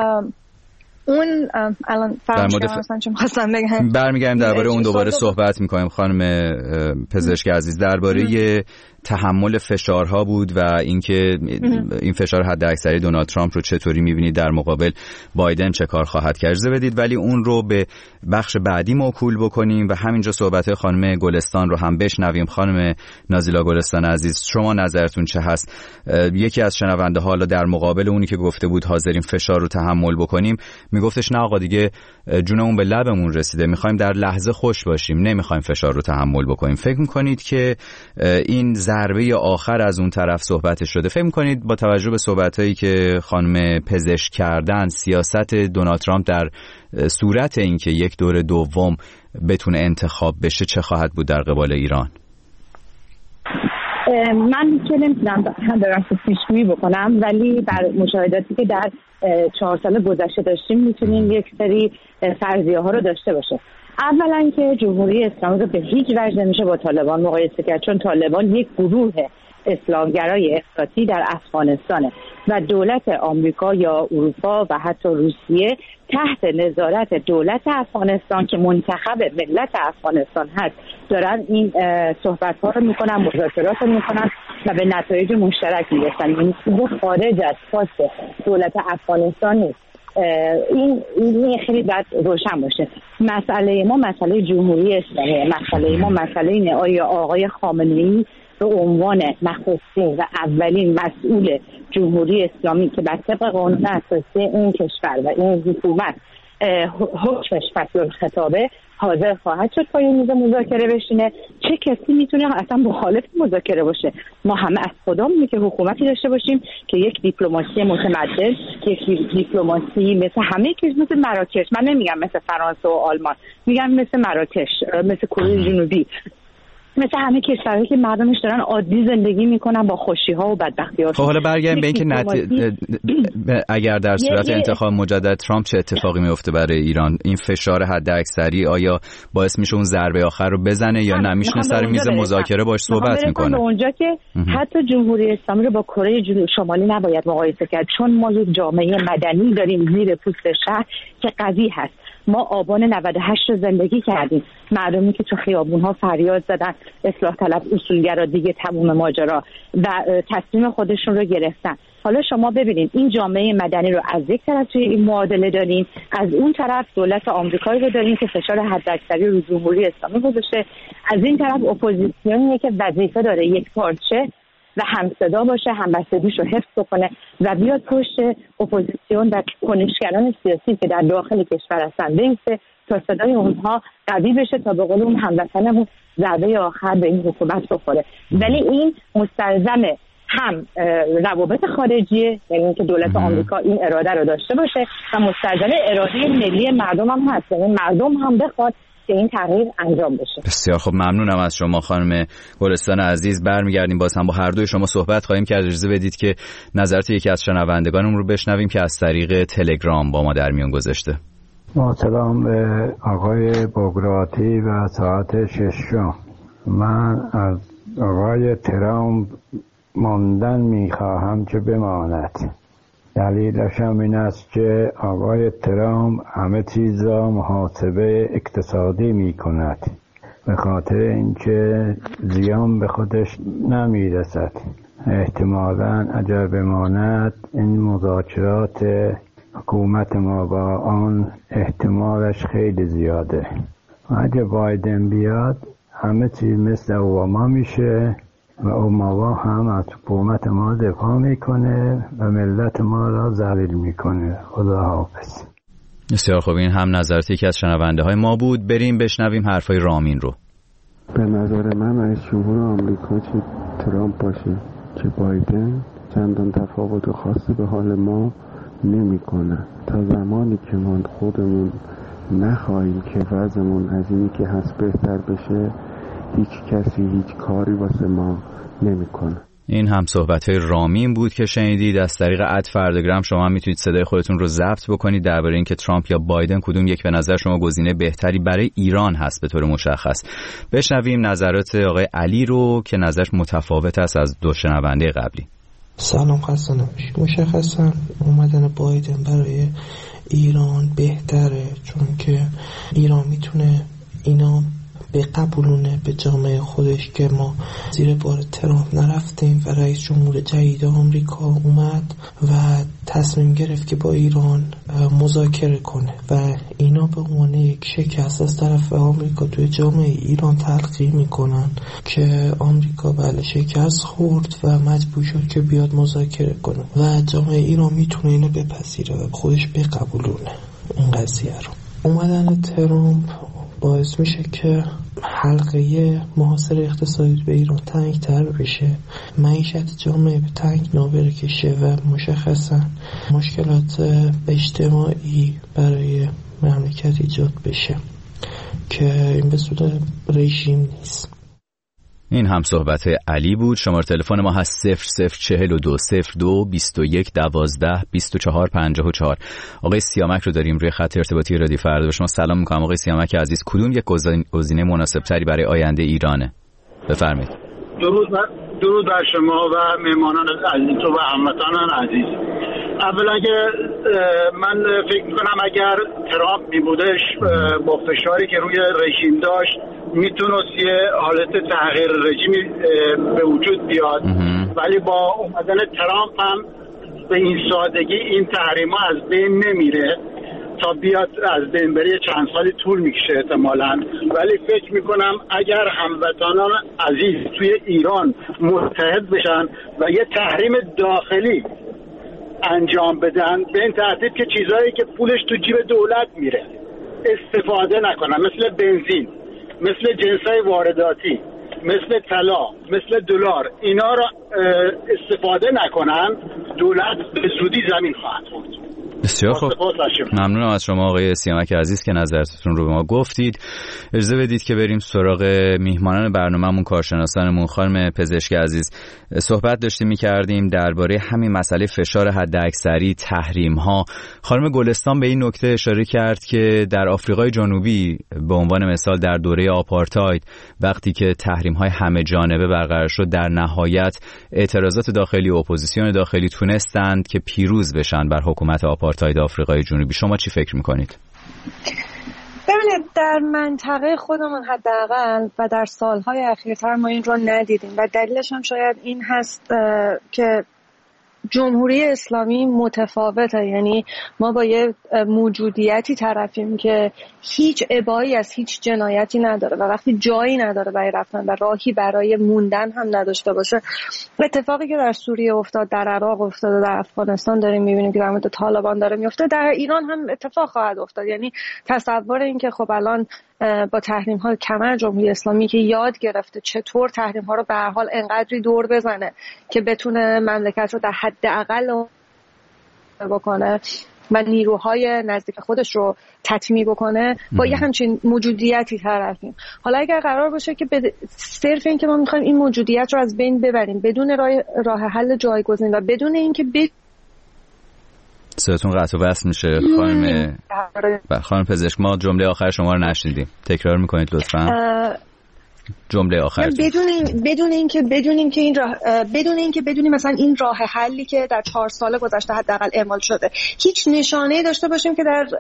اون الان فراموش چه می‌خواستم بگم، برمیگردیم درباره اون دوباره صحبت می‌کنیم. خانم پزشک عزیز، درباره تحمل فشارها بود و اینکه این فشار حداکثری دونالد ترامپ رو چطوری می‌بینید، در مقابل بایدن چه کار خواهد کرد بدید، ولی اون رو به بخش بعدی موکول بکنیم و همینجا صحبت خانم گلستان رو هم بشنویم. خانم نازیلا گلستان عزیز، شما نظرتون چه هست؟ یکی از شنونده ها در مقابل اونی که گفته بود حاضرین فشار رو تحمل بکنیم، میگفتش نه آقا دیگه جونمون به لبمون رسیده، میخوایم در لحظه خوش باشیم، نمیخوایم فشار رو تحمل بکنیم. فکر میکنید که این ضربه آخر از اون طرف صحبت شده، فکر میکنید با توجه به صحبتایی که خانم پزشک کردن، سیاست دونالد ترامپ در صورت اینکه یک دور دوم بتونه انتخاب بشه چه خواهد بود در قبال ایران؟ من که نمیتونم درست پیشگویی بکنم، ولی بر مشاهداتی که در 4 سال گذشته داشتیم میتونیم یک سری فرضیه ها رو داشته باشه. اولا که جمهوری اسلامی رو به هیچ وجه نمیشه با طالبان مقایسه کرد، چون طالبان یک گروه اسلامگرای افراطی در افغانستانه و دولت آمریکا یا اروپا و حتی روسیه تحت نظارت دولت افغانستان که منتخب ملت افغانستان هست دارن این صحبت‌ها رو میکنن، مذاکرات رو میکنن و به نتایج مشترک میرسن. این خارج از خواست دولت افغانستان نیست. این خیلی باید روشن باشه. مسئله ما مسئله جمهوری اسلامی، مسئله ما مسئله اینه آیا آقای خامنه‌ای به عنوان نخستین و اولین مسئول جمهوری اسلامی که بر طبق قانون اساسی این کشور و این حکومت حکمش فصل الخطابه حاضر خواهد شد پای میز مذاکره بشینه، چه کسی میتونه اصلا مخالف مذاکره باشه. ما همه از خدامونه که حکومتی داشته باشیم که یک دیپلماسی متمدن، یک دیپلماسی مثل همه کشور، مثل مراکش، من نمیگم مثل فرانسه و آلمان، میگم مثل مراکش، مثل کره جنوبی، مثل همه کشورهایی که مردمش دارن عادی زندگی میکنن با خوشی‌ها و بدبختی‌ها. خب حالا برگردیم به اینکه اگر در صورت انتخاب مجدد ترامپ چه اتفاقی میفته برای ایران؟ این فشار حداکثری آیا باعث میشه اون ضربه آخر رو بزنه یا نه میشینه سر میز مذاکره باش صحبت میکنه؟ به اونجا که حتی جمهوری اسلامی رو با کره شمالی نباید مقایسه کرد، چون ما یک جامعه مدنی داریم زیر پوست شهر که قوی هست. ما آبان 98 رو زندگی کردیم، مردمی که تو خیابون‌ها فریاد زدن اصلاح طلب اصولگرا دیگه تموم ماجرا و تصمیم خودشون رو گرفتن. حالا شما ببینید این جامعه مدنی رو از یک طرف توی این معادله دارین، از اون طرف دولت آمریکایی رو دارین که فشار حداکثری رو جمهوری اسلامی گذاشته، از این طرف اپوزیسیونیه که وظیفه داره یک پارچه و همصدا باشه، همبستگیش رو حفظ بکنه و بیاد پشت اپوزیسیون و کنشگران سیاسی که در داخل کشور هستن بایسته تا صدای اونها قوی بشه تا به قول اون هموطنمون ضربه آخر به این حکومت بخوره. ولی این مستلزم هم روابط خارجیه، یعنی اینکه دولت آمریکا این اراده رو داشته باشه و مستلزم اراده ملی مردم هم هست، یعنی مردم هم بخواد که این تغییر انجام بشه. بسیار خب، ممنونم از شما خانم گلستان عزیز. برمیگردیم باز هم با هر دوی شما صحبت خواهیم کرد. اجازه بدید که نظرات یکی از شنوندگانمون رو بشنویم که از طریق تلگرام با ما در میون گذاشته. با سلام به آقای بوگراتی و ساعت 6. من از آقای ترامپ ماندن میخواهم که بماند. دلیلش هم این است که آقای ترامپ همه چیز را محاسبه اقتصادی می کند، به خاطر اینکه زیان به خودش نمیرسد. احتمالاً اگر بماند این مذاکرات حکومت ما با آن احتمالش خیلی زیاده و اگر بایدن بیاد همه چیز مثل اوباما میشه و اوباما هم از حکومت ما دفاع میکنه و ملت ما را ذلیل میکنه. خدا حافظ. بسیار خوب، این هم نظرات یکی از شنونده های ما بود. بریم بشنویم حرفای رامین رو. به نظر من رئیس جمهور آمریکا چه ترامپ باشه چه بایدن چندان تفاوت خاصی به حال ما نمیکنه. تا زمانی که ما خودمون نخواهیم که وضعمون از اینی که هست بهتر بشه هیچ کسی هیچ کاری واسه ما نمیکنه. این هم صحبت‌های رامین بود که شنیدید. از طریق @فردگرام شما هم میتونید صدای خودتون رو ضبط بکنید درباره اینکه ترامپ یا بایدن کدوم یک به نظر شما گزینه بهتری برای ایران هست به طور مشخص. بشنویم نظرات آقای علی رو که نظرش متفاوت است از دو شنونده قبلی. سلام، خسته نباشید. مشخصا اومدن بایدن برای ایران بهتره، چون که ایران میتونه اینا بقبولونه به جامعه خودش که ما زیر بار ترامپ نرفتیم و رئیس جمهور جدید آمریکا اومد و تصمیم گرفت که با ایران مذاکره کنه و اینا به عنوان یک شکست از طرف آمریکا توی جامعه ایران تلقی میکنن که آمریکا بله شکست خورد و مجبور شد که بیاد مذاکره کنه و جامعه ایران میتونه اینو بپذیره و خودش بقبولونه این قضیه رو. اومدن ترامپ باعث میشه که حلقه محاصره اقتصادی به ایران تنگ‌تر بشه، معیشت جامعه به تنگنا برکشه و مشخصا مشکلات اجتماعی برای مملکت ایجاد بشه که این به صورت رژیم نیست. این هم صحبت علی بود. شماره تلفن ما هست 0042 02 21 12 24 54. آقای سیامک رو داریم روی خط ارتباطی رادیو فردا. به شما سلام میکنم آقای سیامک عزیز. کدوم یک گزینه مناسب تری برای آینده ایرانه؟ بفرمایید. درود بر شما و مهمانان عزیز و هموطنان عزیز. اولا که من فکر میکنم اگر ترامپ میبودش با فشاری که روی رژیم داشت میتونست یه حالت تغییر رژیمی به وجود بیاد، ولی با اومدن ترامپ هم به این سادگی این تحریما از بین نمیره. تا بیاد از بین بره چند سالی طول میکشه احتمالاً، ولی فکر میکنم اگر هموطنان عزیز توی ایران متحد بشن و یه تحریم داخلی انجام بدن به این ترتیب که چیزایی که پولش تو جیب دولت میره استفاده نکنن، مثل بنزین، مثل جنسای وارداتی، مثل طلا، مثل دلار، اینا را استفاده نکنن، دولت به زودی زمین خواهد خورد. بسیار خوب، ممنونم از شما آقای سیامک عزیز که نظرتون رو به ما گفتید. اجازه بدید که بریم سراغ میهمانان برنامه‌مون، کارشناسانمون. خانم پزشک عزیز، صحبت داشتیم می‌کردیم درباره همین مسئله فشار حداکثری، تحریم‌ها. خانم گلستان به این نکته اشاره کرد که در آفریقای جنوبی به عنوان مثال در دوره آپارتاید وقتی که تحریم‌های همه جانبه برقرار شد، در نهایت اعتراضات داخلی و اپوزیسیون داخلی تونستند که پیروز بشن بر حکومت آپارتاید آفریقای جنوبی. شما چی فکر میکنید؟ ببینید، در منطقه خودمون حداقل و در سالهای اخیرتر ما این رو ندیدیم و دلیلش هم شاید این هست که جمهوری اسلامی متفاوته. یعنی ما با یه موجودیتی طرفیم که هیچ ابایی از هیچ جنایتی نداره و وقتی جایی نداره برای رفتن و راهی برای موندن هم نداشته باشه، اتفاقی که در سوریه افتاد، در عراق افتاد و در افغانستان داریم میبینیم که در مورد طالبان داره میفته، در ایران هم اتفاق خواهد افتاد. یعنی تصور این که خب الان با تحریم های کمر جمهوری اسلامی که یاد گرفته چطور تحریم ها رو به هر حال انقدری دور بزنه که بتونه مملکت رو در حداقل بکنه و نیروهای نزدیک خودش رو تطمیع بکنه، با یه همچین موجودیتی طرفیم. حالا اگر قرار باشه که صرف این که ما میخوایم این موجودیت رو از بین ببریم بدون راه حل جایگزین و بدون اینکه صداتون قطع و وصل میشه خانم پزشک، ما جمله آخر شما رو نشنیدیم. تکرار میکنید لطفاً جمله آخر. بدون اینکه بدونیم مثلا این راه حلی که در 4 سال گذشته حداقل اعمال شده هیچ نشانه‌ای داشته باشیم که در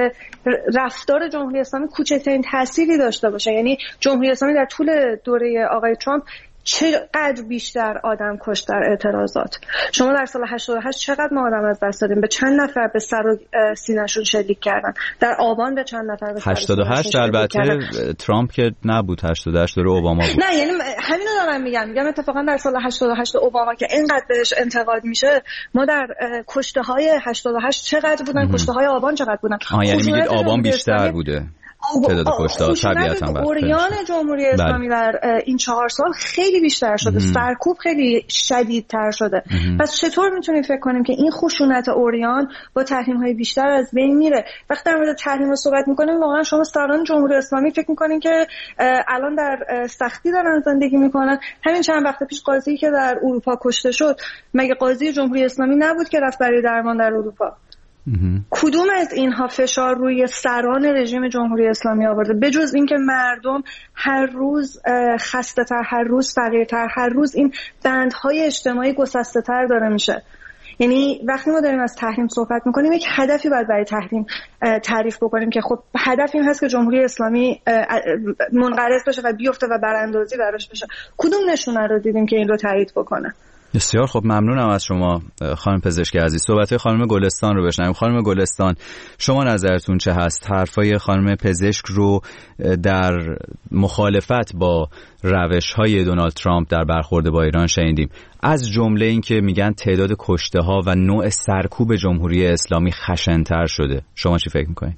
رفتار جمهوری اسلامی کوچکترین تأثیری داشته باشه. یعنی جمهوری اسلامی در طول دوره آقای ترامپ چقدر بیشتر آدم کشت در اعتراضات. شما در سال 88 چقدر ما آدم از دست دادیم؟ به چند نفر به سر و سینه‌شون شلیک کردن. در آبان به چند نفر به سر 88 البته ترامپ که نبود، 88 دوره اوباما بود. نه یعنی همین رو دارم میگم اتفاقا در سال 88 اوباما که اینقدر بهش انتقاد میشه، ما در کشته‌های 88 چقدر بودن، کشته‌های آبان چقدر بودن. یعنی میگید آبان بیشتر بوده تعداد کشته‌ها طبیعتاً بر اوریان جمهوری اسلامی در این 4 سال خیلی بیشتر شده، سرکوب خیلی شدیدتر شده. پس چطور میتونیم فکر کنیم که این خشونت اوریان با تحریم‌های بیشتر از بین میره؟ وقتی در مورد تحریم صحبت میکنیم، واقعا شما سران جمهوری اسلامی فکر میکنین که الان در سختی دارن زندگی میکنن؟ همین چند وقت پیش قاضی که در اروپا کشته شد، مگه قاضی جمهوری اسلامی نبود که رفت برای درمان در اروپا؟ کدوم از اینها فشار روی سران رژیم جمهوری اسلامی آورده؟ بجز اینکه مردم هر روز خسته‌تر، هر روز فقیرتر، هر روز این بندهای اجتماعی گسسته‌تر داره میشه. یعنی وقتی ما داریم از تحریم صحبت میکنیم، یک هدفی باید برای تحریم تعریف بکنیم که خب هدف این هست که جمهوری اسلامی منقرض بشه و بیفته و براندازی براش بشه. کدوم نشونه رو دیدیم که این رو تایید بکنه؟ بسیار خب، ممنونم از شما خانم پزشک عزیز. صحبت خانم گلستان رو بشنویم. خانم گلستان، شما نظرتون چه هست؟ حرفای خانم پزشک رو در مخالفت با روش‌های دونالد ترامپ در برخورد با ایران شنیدیم، از جمله این که میگن تعداد کشته‌ها و نوع سرکوب جمهوری اسلامی خشن‌تر شده. شما چی فکر می‌کنید؟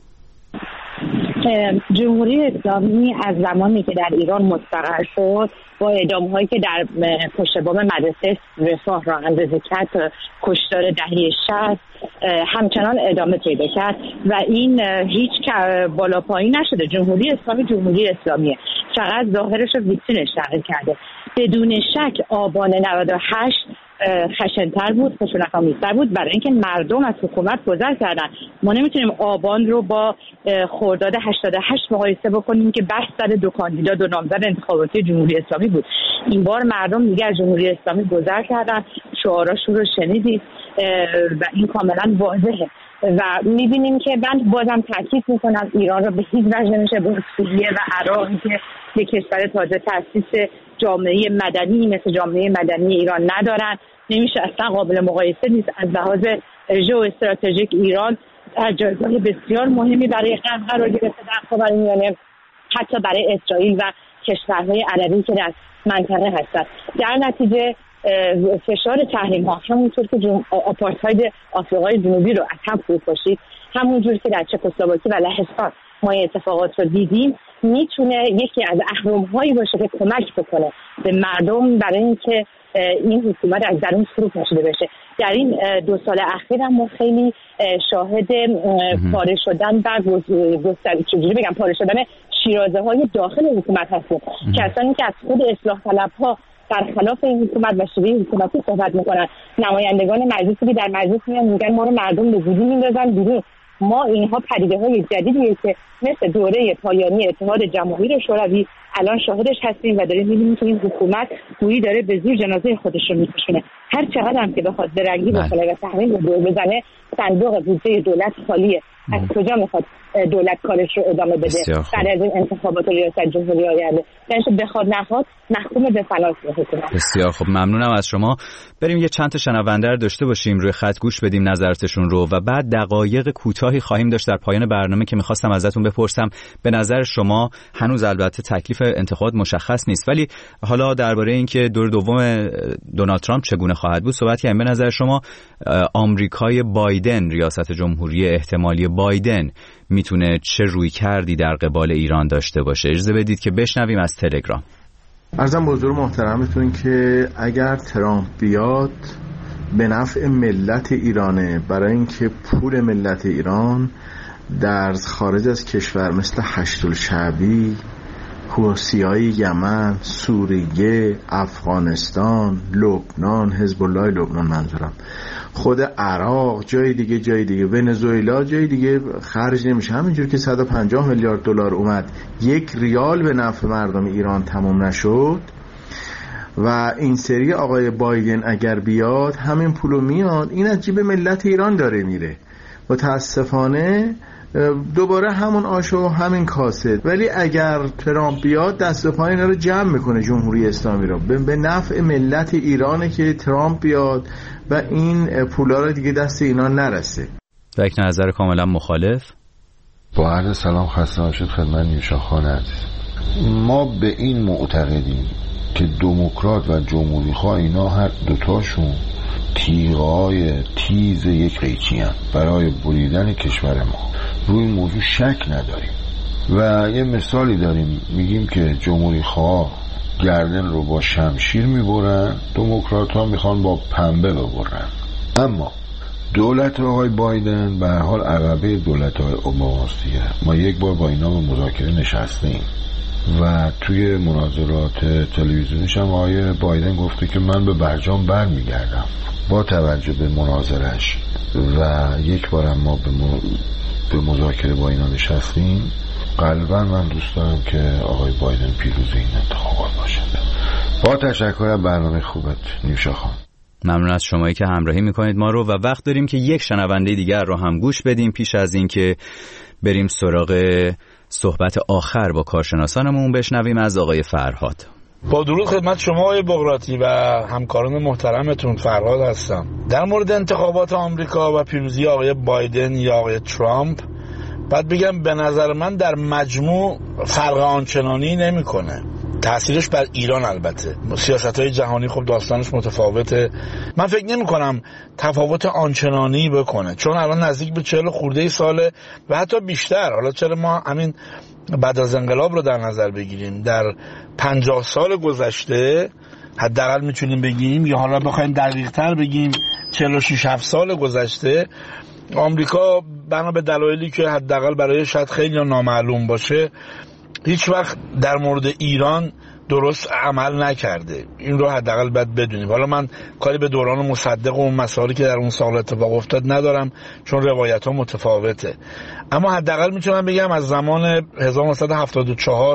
جمهوری اسلامی از زمانی که در ایران مستقر شد با اعدام‌هایی که در پشت بام مدرسه رفاه راه اندازی کرد، کشتار دهه 60 همچنان ادامه پیدا کرد و این هیچ بالا پایین نشده. جمهوری اسلامیه، فقط ظاهرش رو ویترینش تغییر کرده. بدون شک آبان 98 خشن‌تر بود، خشونت‌آمیزتر بود، برای اینکه مردم از حکومت گذر کردن. ما نمیتونیم آبان رو با خرداد 88 مقایسه بکنیم که بحث سر 2 کاندیدا 2 نامزد انتخاباتی جمهوری اسلامی بود. این بار مردم دیگه از جمهوری اسلامی گذر کردن، شعاراشون رو شنیدید و این کاملا واضحه. و میبینیم که من بازم تاکید میکنم ایران رو به هیچ وجه نمیشه با سوریه و عراق که یک کشور تازه تأسیس جامعه مدنی مثل جامعه مدنی ایران ندارن، نمیشه، اصلا قابل مقایسه نیست. از لحاظ ژئواستراتژیک ایران در جایگاه بسیار مهمی برای قرار گرفته در خاورمیانه، حتی برای اسرائیل و کشورهای عربی که در منطقه هستند. در نتیجه فشار تحریم ها همونطور که آپارتاید آفریقای جنوبی رو از هم فروپاشید، همونجور که در چکسلواکی و لهستان ما این اتفاقات رو دیدیم، میتونه یکی از اهرم‌هایی باشه که کمک بکنه به مردم برای اینکه این حکومت از درون فروپاشیده بشه. در این 2 سال اخیر هم ما خیلی شاهد پاره شدن و چجوری بگم پاره شدن شیرازه های داخل حکومت هستیم. کسانی که از خود اصلاح طلب ها برخلاف این حکومت و شبیه حکومتی صحبت میکنن، نمایندگان مجلسی که در مجلس میگن ما رو مردم به زودی میندازن بیرون. ما اینها پدیده‌های جدیدیه که مثل دوره پایانی اتحاد جماهیر شوروی الان شاهدش هستیم و داریم می‌بینیم که این حکومت گویی داره به زور جنازه خودش رو می‌کشونه. هر چقدر هم که بخواد درنگی بکنه و تحریم رو بزنه، صندوق بودجه دولت خالیه. از کجا میخواد دولت کارش رو ادامه بده بعد از این انتخابات ریاست جمهوری آینده؟ یعنی بخواد نخواد محکوم به فلاس حکومت. بسیار خب، ممنونم از شما. بریم یه چند تا شنونده رو داشته باشیم روی خط، گوش بدیم نظراتشون رو و بعد دقایق کوتاهی خواهیم داشت در پایان برنامه که می‌خواستم ازتون بپرسم به نظر شما، هنوز البته تکلیف انتخابات مشخص نیست، ولی حالا درباره اینکه دور دوم دونالد ترامپ چگونه خواهد بود صحبت کردیم. به نظر شما آمریکای بایدن، ریاست جمهوری احتمالی بایدن میتونه چه رویکردی در قبال ایران داشته باشه؟ اجازه بدید که بشنویم از تلگرام. عرضم به حضور محترمتون که اگر ترامپ بیاد به نفع ملت ایرانه، برای اینکه پول ملت ایران در خارج از کشور مثل هشت‌الشعبی، حوثی‌های یمن، سوریه، افغانستان، لبنان، حزب الله لبنان منظورم، خود عراق، جای دیگه، ونزوئلا، جای دیگه خرج نمیشه. همینجور که 150 میلیارد دلار اومد، 1 ریال به نفع مردم ایران تموم نشد و این سری آقای بایدن اگر بیاد همین پولو میاد، این از جیب ملت ایران داره میره. متاسفانه دوباره همون آش و همین کاسه. ولی اگر ترامپ بیاد دست و پای اینا رو جمع میکنه جمهوری اسلامی رو، به نفع ملت ایرانه که ترامپ بیاد و این پولا رو دیگه دست اینا نرسه. و یک نظر کاملا مخالف. با عرض سلام، خسته نباشید خدمت نیوشاخان عزیز. ما به این معتقدیم که دموکرات و جمهوری خواه اینا هر دوتاشون تیغه‌های تیز یک قیچی هم برای بریدن کشور ما. روی این موضوع شک نداریم و یه مثالی داریم، میگیم که جمهوری خواه گردن رو با شمشیر میبرن، دموکرات ها میخوان با پنبه ببرن. اما دولت آقای بایدن به هر حال عقبه دولت های اوباماست دیگه. ما یک بار با اینا به مذاکره نشستیم و توی مناظرات تلویزیونیش هم آقای بایدن گفته که من به برجام برمیگردم. با توجه به مناظرش و یک بارم ما به مذاکره با اینا نشستیم، قلبا من دوست دارم که آقای بایدن پیروز این انتخابات باشه. با تشکر از برنامه خوبت نیوشاخان. ممنون از شمایی که همراهی میکنید ما رو و وقت داریم که یک شنونده دیگر رو هم گوش بدیم پیش از این که بریم سراغ صحبت آخر با کارشناسانمون. بشنویم از آقای فرهاد. با درود خدمت شما آقای بغراتی و همکاران محترمتون، فرهاد هستم. در مورد انتخابات آمریکا و پیروزی آقای بایدن یا آقای ترامپ باید بگم به نظر من در مجموع فرق آنچنانی نمیکنه. تأثیرش بر ایران البته، سیاست‌های جهانی خب داستانش متفاوته. من فکر نمی‌کنم تفاوت آنچنانی بکنه، چون الان نزدیک به 40 خورده ساله و حتی بیشتر. حالا چرا ما همین بعد از انقلاب رو در نظر بگیریم، در 50 سال گذشته حداقل میتونیم بگیم، یا حالا بخوایم دقیق‌تر بگیم 46-7 سال گذشته، آمریکا بنا به دلایلی که حداقل برای شاید خیلی نامعلوم باشه هیچ وقت در مورد ایران درست عمل نکرده. این رو حداقل باید بدونیم. حالا من کاری به دوران مصدق و اون مسائلی که در اون سال اتفاق افتاد ندارم چون روایت ها متفاوته، اما حداقل میتونم بگم از زمان 1974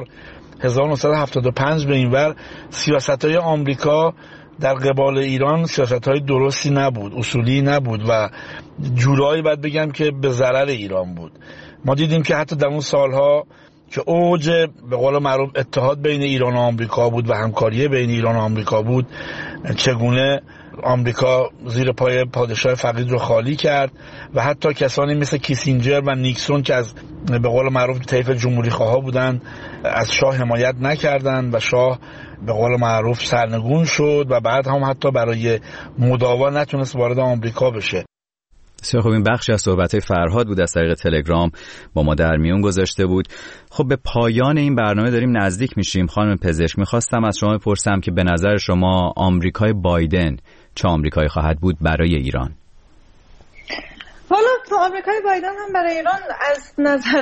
1975 به این ور سیاست‌های آمریکا در قبال ایران سیاست‌های درستی نبود، اصولی نبود و جورایی باید بگم که به ضرر ایران بود. ما دیدیم که حتی در اون سالها که اوج به قول معروف اتحاد بین ایران و آمریکا بود و همکاری بین ایران و آمریکا بود، چگونه آمریکا زیر پای پادشاه فقید رو خالی کرد و حتی کسانی مثل کیسینجر و نیکسون که از به قول معروف طیف جمهوری خواه بودن از شاه حمایت نکردند و شاه به قول معروف سرنگون شد و بعد هم حتی برای مداوا نتونست وارد آمریکا بشه. بسیار خب، این بخشی از صحبت‌های فرهاد بود، از طریق تلگرام با ما در میون گذاشته بود. خب به پایان این برنامه داریم نزدیک میشیم. خانم پزشک، میخواستم از شما بپرسم که به نظر شما آمریکای بایدن چه آمریکایی خواهد بود برای ایران؟ حالا تو آمریکای بایدن هم برای ایران از نظر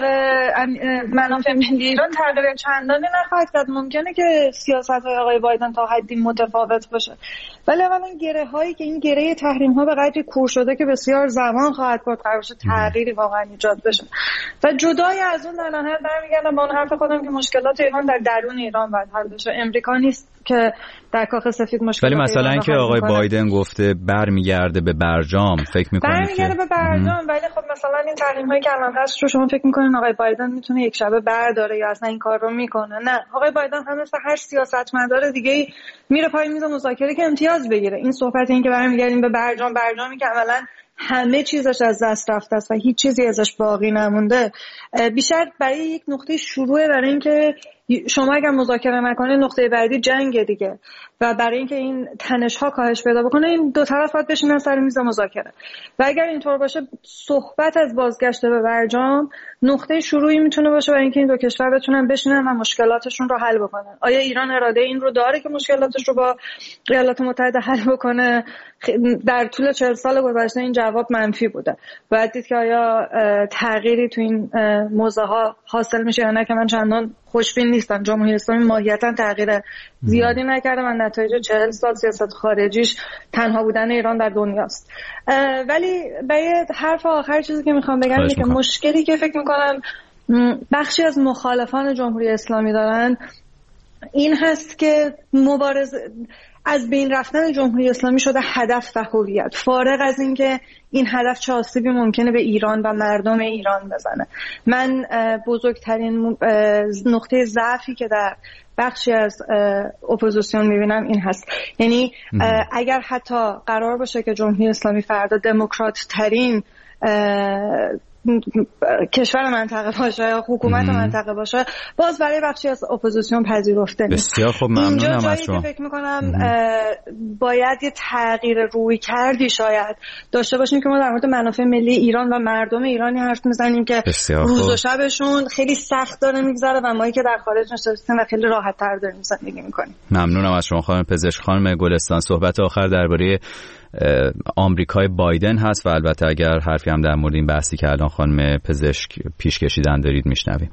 منافع ملی ایران تغییر چندانی نخواهد کرد. ممکنه که سیاست‌های آقای بایدن تا حدی متفاوت باشه، ولی اولا گره‌هایی که این گره تحریم‌ها به قدری کور شده که بسیار زمان خواهد برد قرار باشه تغییری واقعا ایجاد بشه. و جدای از اون در نهایت برمیگردم به اون حرف خودم که مشکلات ایران در درون ایران باید حل بشه. امریکا نیست که در کاخ سفید مشکلات. ولی مثلا که آقای بایدن گفته برمیگرده به برجام، فکر می‌کنید برمیگرده به برجام، ولی خب مثلا این تحریم‌هایی که الان هست رو شما فکر می‌کنین آقای بایدن میتونه یک شبه برداره یا اصلا این کار رو میکنه؟ نه، آقای بایدن هم مثل هر سیاستمدار دیگه‌ای میره پای میز مذاکره که امتیاز بگیره. این صحبت این که برمیگردیم به برجامی که عملاً همه چیزش از دست رفته است و هیچ چیزی ازش باقی نمونده، بیشتر برای یک نقطه شروع، برای اینکه شما اگر مذاکره نکنید نقطه بعدی جنگ دیگه، و برای اینکه این تنش ها کاهش پیدا بکنه این دو طرف باید بشینن سر میز مذاکره. و اگر اینطور باشه صحبت از بازگشت به برجام نقطه شروعی میتونه باشه برای اینکه این دو کشور بتونن بشینن و مشکلاتشون رو حل بکنن. آیا ایران اراده این رو داره که مشکلاتش رو با ایالات متحده حل بکنه؟ در طول 40 سال گذشته این جواب منفی بوده. باید دید که آیا تغییری تو این موضوع ها حاصل میشه یا نه، که من چندان خوشبین نیستم. جمهوری اسلامی ماهیتا تغییر زیادی نکرده و نتایج 40 سال سیاست خارجیش تنها بودن ایران در دنیاست. ولی برای حرف آخر چیزی که میخوام بگم اینه که مشکلی که فکر میکنم بخشی از مخالفان جمهوری اسلامی دارن این هست که مبارزه از بین رفتن جمهوری اسلامی شده هدف و هویت، فارغ از این که این هدف چه آسیبی ممکنه به ایران و مردم ایران بزنه. من بزرگترین نقطه ضعفی که در بخشی از اپوزیسیون میبینم این هست، یعنی اگر حتی قرار باشه که جمهوری اسلامی فردا دموکرات ترین کشور منطقه باشه یا حکومت منطقه باشه، باز برای بخشی از اپوزیسیون پذیرفته نیست. بسیار خب، ممنونم از شما. فکر میکنم باید یه تغییر روی کردی شاید داشته باشیم که ما در مورد منافع ملی ایران و مردم ایرانی حرف میزنیم که روز و شبشون خیلی سخت داره میگذره و مایی که در خارج نشستیم و خیلی راحت تر داریم زندگی میکنیم. ممنونم از شما خانم پزشک. خانم گلستان، صحبت آخر درباره آمریکای بایدن هست و البته اگر حرفی هم در مورد این بحثی که الان خانم پزشک پیش کشیدن دارید میشنویم.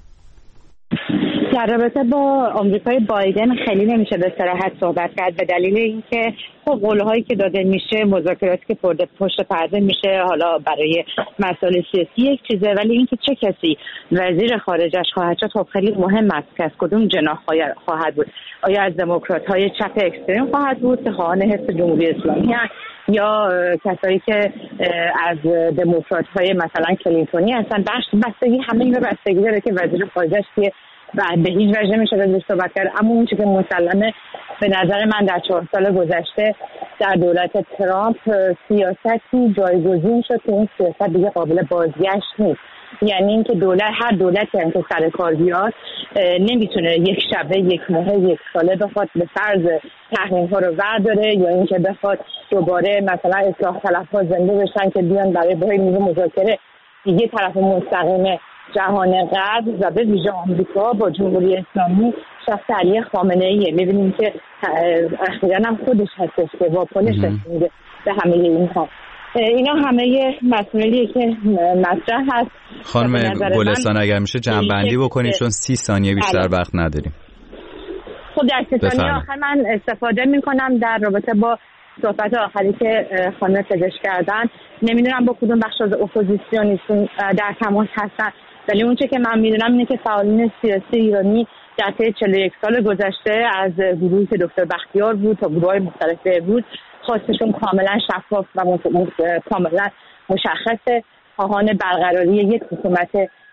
در رابطه با آمریکای بایدن خیلی نمیشه به صراحت صحبت کرد، به دلیل اینکه خب قول‌هایی که داده میشه، مذاکراتی که پشت پرده میشه حالا برای مسائل سیاسی یک چیزه، ولی اینکه چه کسی وزیر خارجش خواهد شد خب خیلی مهم است که از کدوم جناح خواهد بود. آیا از دموکرات‌های چپ اکستریم خواهد بود که خواهان حزب جمهوری اسلامی هست، یا کسایی که از دموکرات‌های مثلا کلینتونی هستن؟ بستگی همه این رو بستگی داره که وزیر خارجش که به هیچ وجه نمیشه ازش صحبت کرد. اما اون چیزی که مسلمه به نظر من در 4 سال گذشته در دولت ترامپ سیاستی جایگزین شد که این سیاست دیگه قابل بازگشت نیست. یعنی اینکه هر دولتی هم که سر کار بیاد نمیتونه یک شبه، یک ماه، یک ساله بخواد به فرض تحریم ها رو ورداره، یا اینکه بخواد دوباره مثلا اصلاح طلبها زنده بشن که بیان برای میز مذاکره. دیگه طرف مستقیم جهان غرب و به ویژه آمریکا با جمهوری اسلامی شخص علی خامنه‌ای. می‌بینیم که اخیراً هم خودش هستش که واکنش نشون به همه اینها. اینا همه مسئولیتی که مطرح هست. خانم گلستان اگر میشه جمع‌بندی بکنید چون 30 ثانیه بیشتر وقت نداریم. خب در 30 ثانیه آخر من استفاده می‌کنم در رابطه با صحبت آخری که خانم پزشک کردن. نمیدونم با کدوم بخش از اپوزیسیونیشون در تماس هستن، ولی اون چه که من میدونم اینه که فعالین سیاسی ایرانی در طی 41 سال گذشته از گروهی که دکتر بختیار بود تا گروه‌های مختلف بود خواستشون کاملا شفاف و کاملا مشخصه، خواهان برقراری یک حکومت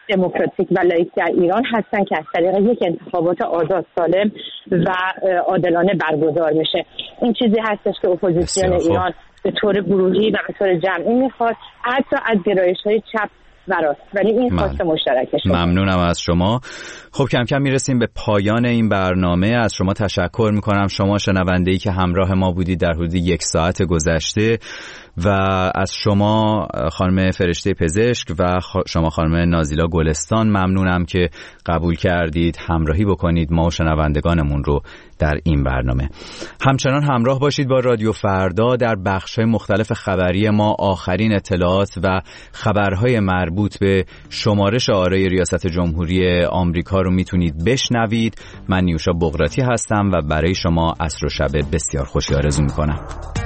دموکراتیک و لاییک در ایران هستن که از طریق یک انتخابات آزاد، سالم و عادلانه برگزار میشه. این چیزی هستش که اپوزیسیون ایران به طور گروهی و به طور جمعی میخواد، حتی از گرایش‌های چپ براست، ولی این خواست مشترکش. ممنونم از شما. خب کم کم میرسیم به پایان این برنامه. از شما تشکر میکنم، شما شنونده‌ای که همراه ما بودید در حدود 1 ساعت گذشته، و از شما خانم فرشته پزشک و شما خانم نازیلا گلستان ممنونم که قبول کردید همراهی بکنید ما و شنوندگانمون رو در این برنامه. همچنان همراه باشید با رادیو فردا. در بخش‌های مختلف خبری ما آخرین اطلاعات و خبرهای مربوط به شمارش آرای ریاست جمهوری آمریکا رو میتونید بشنوید. من نیوشا بغراتی هستم و برای شما عصر و شب بسیار خوشی آرزو میکنم.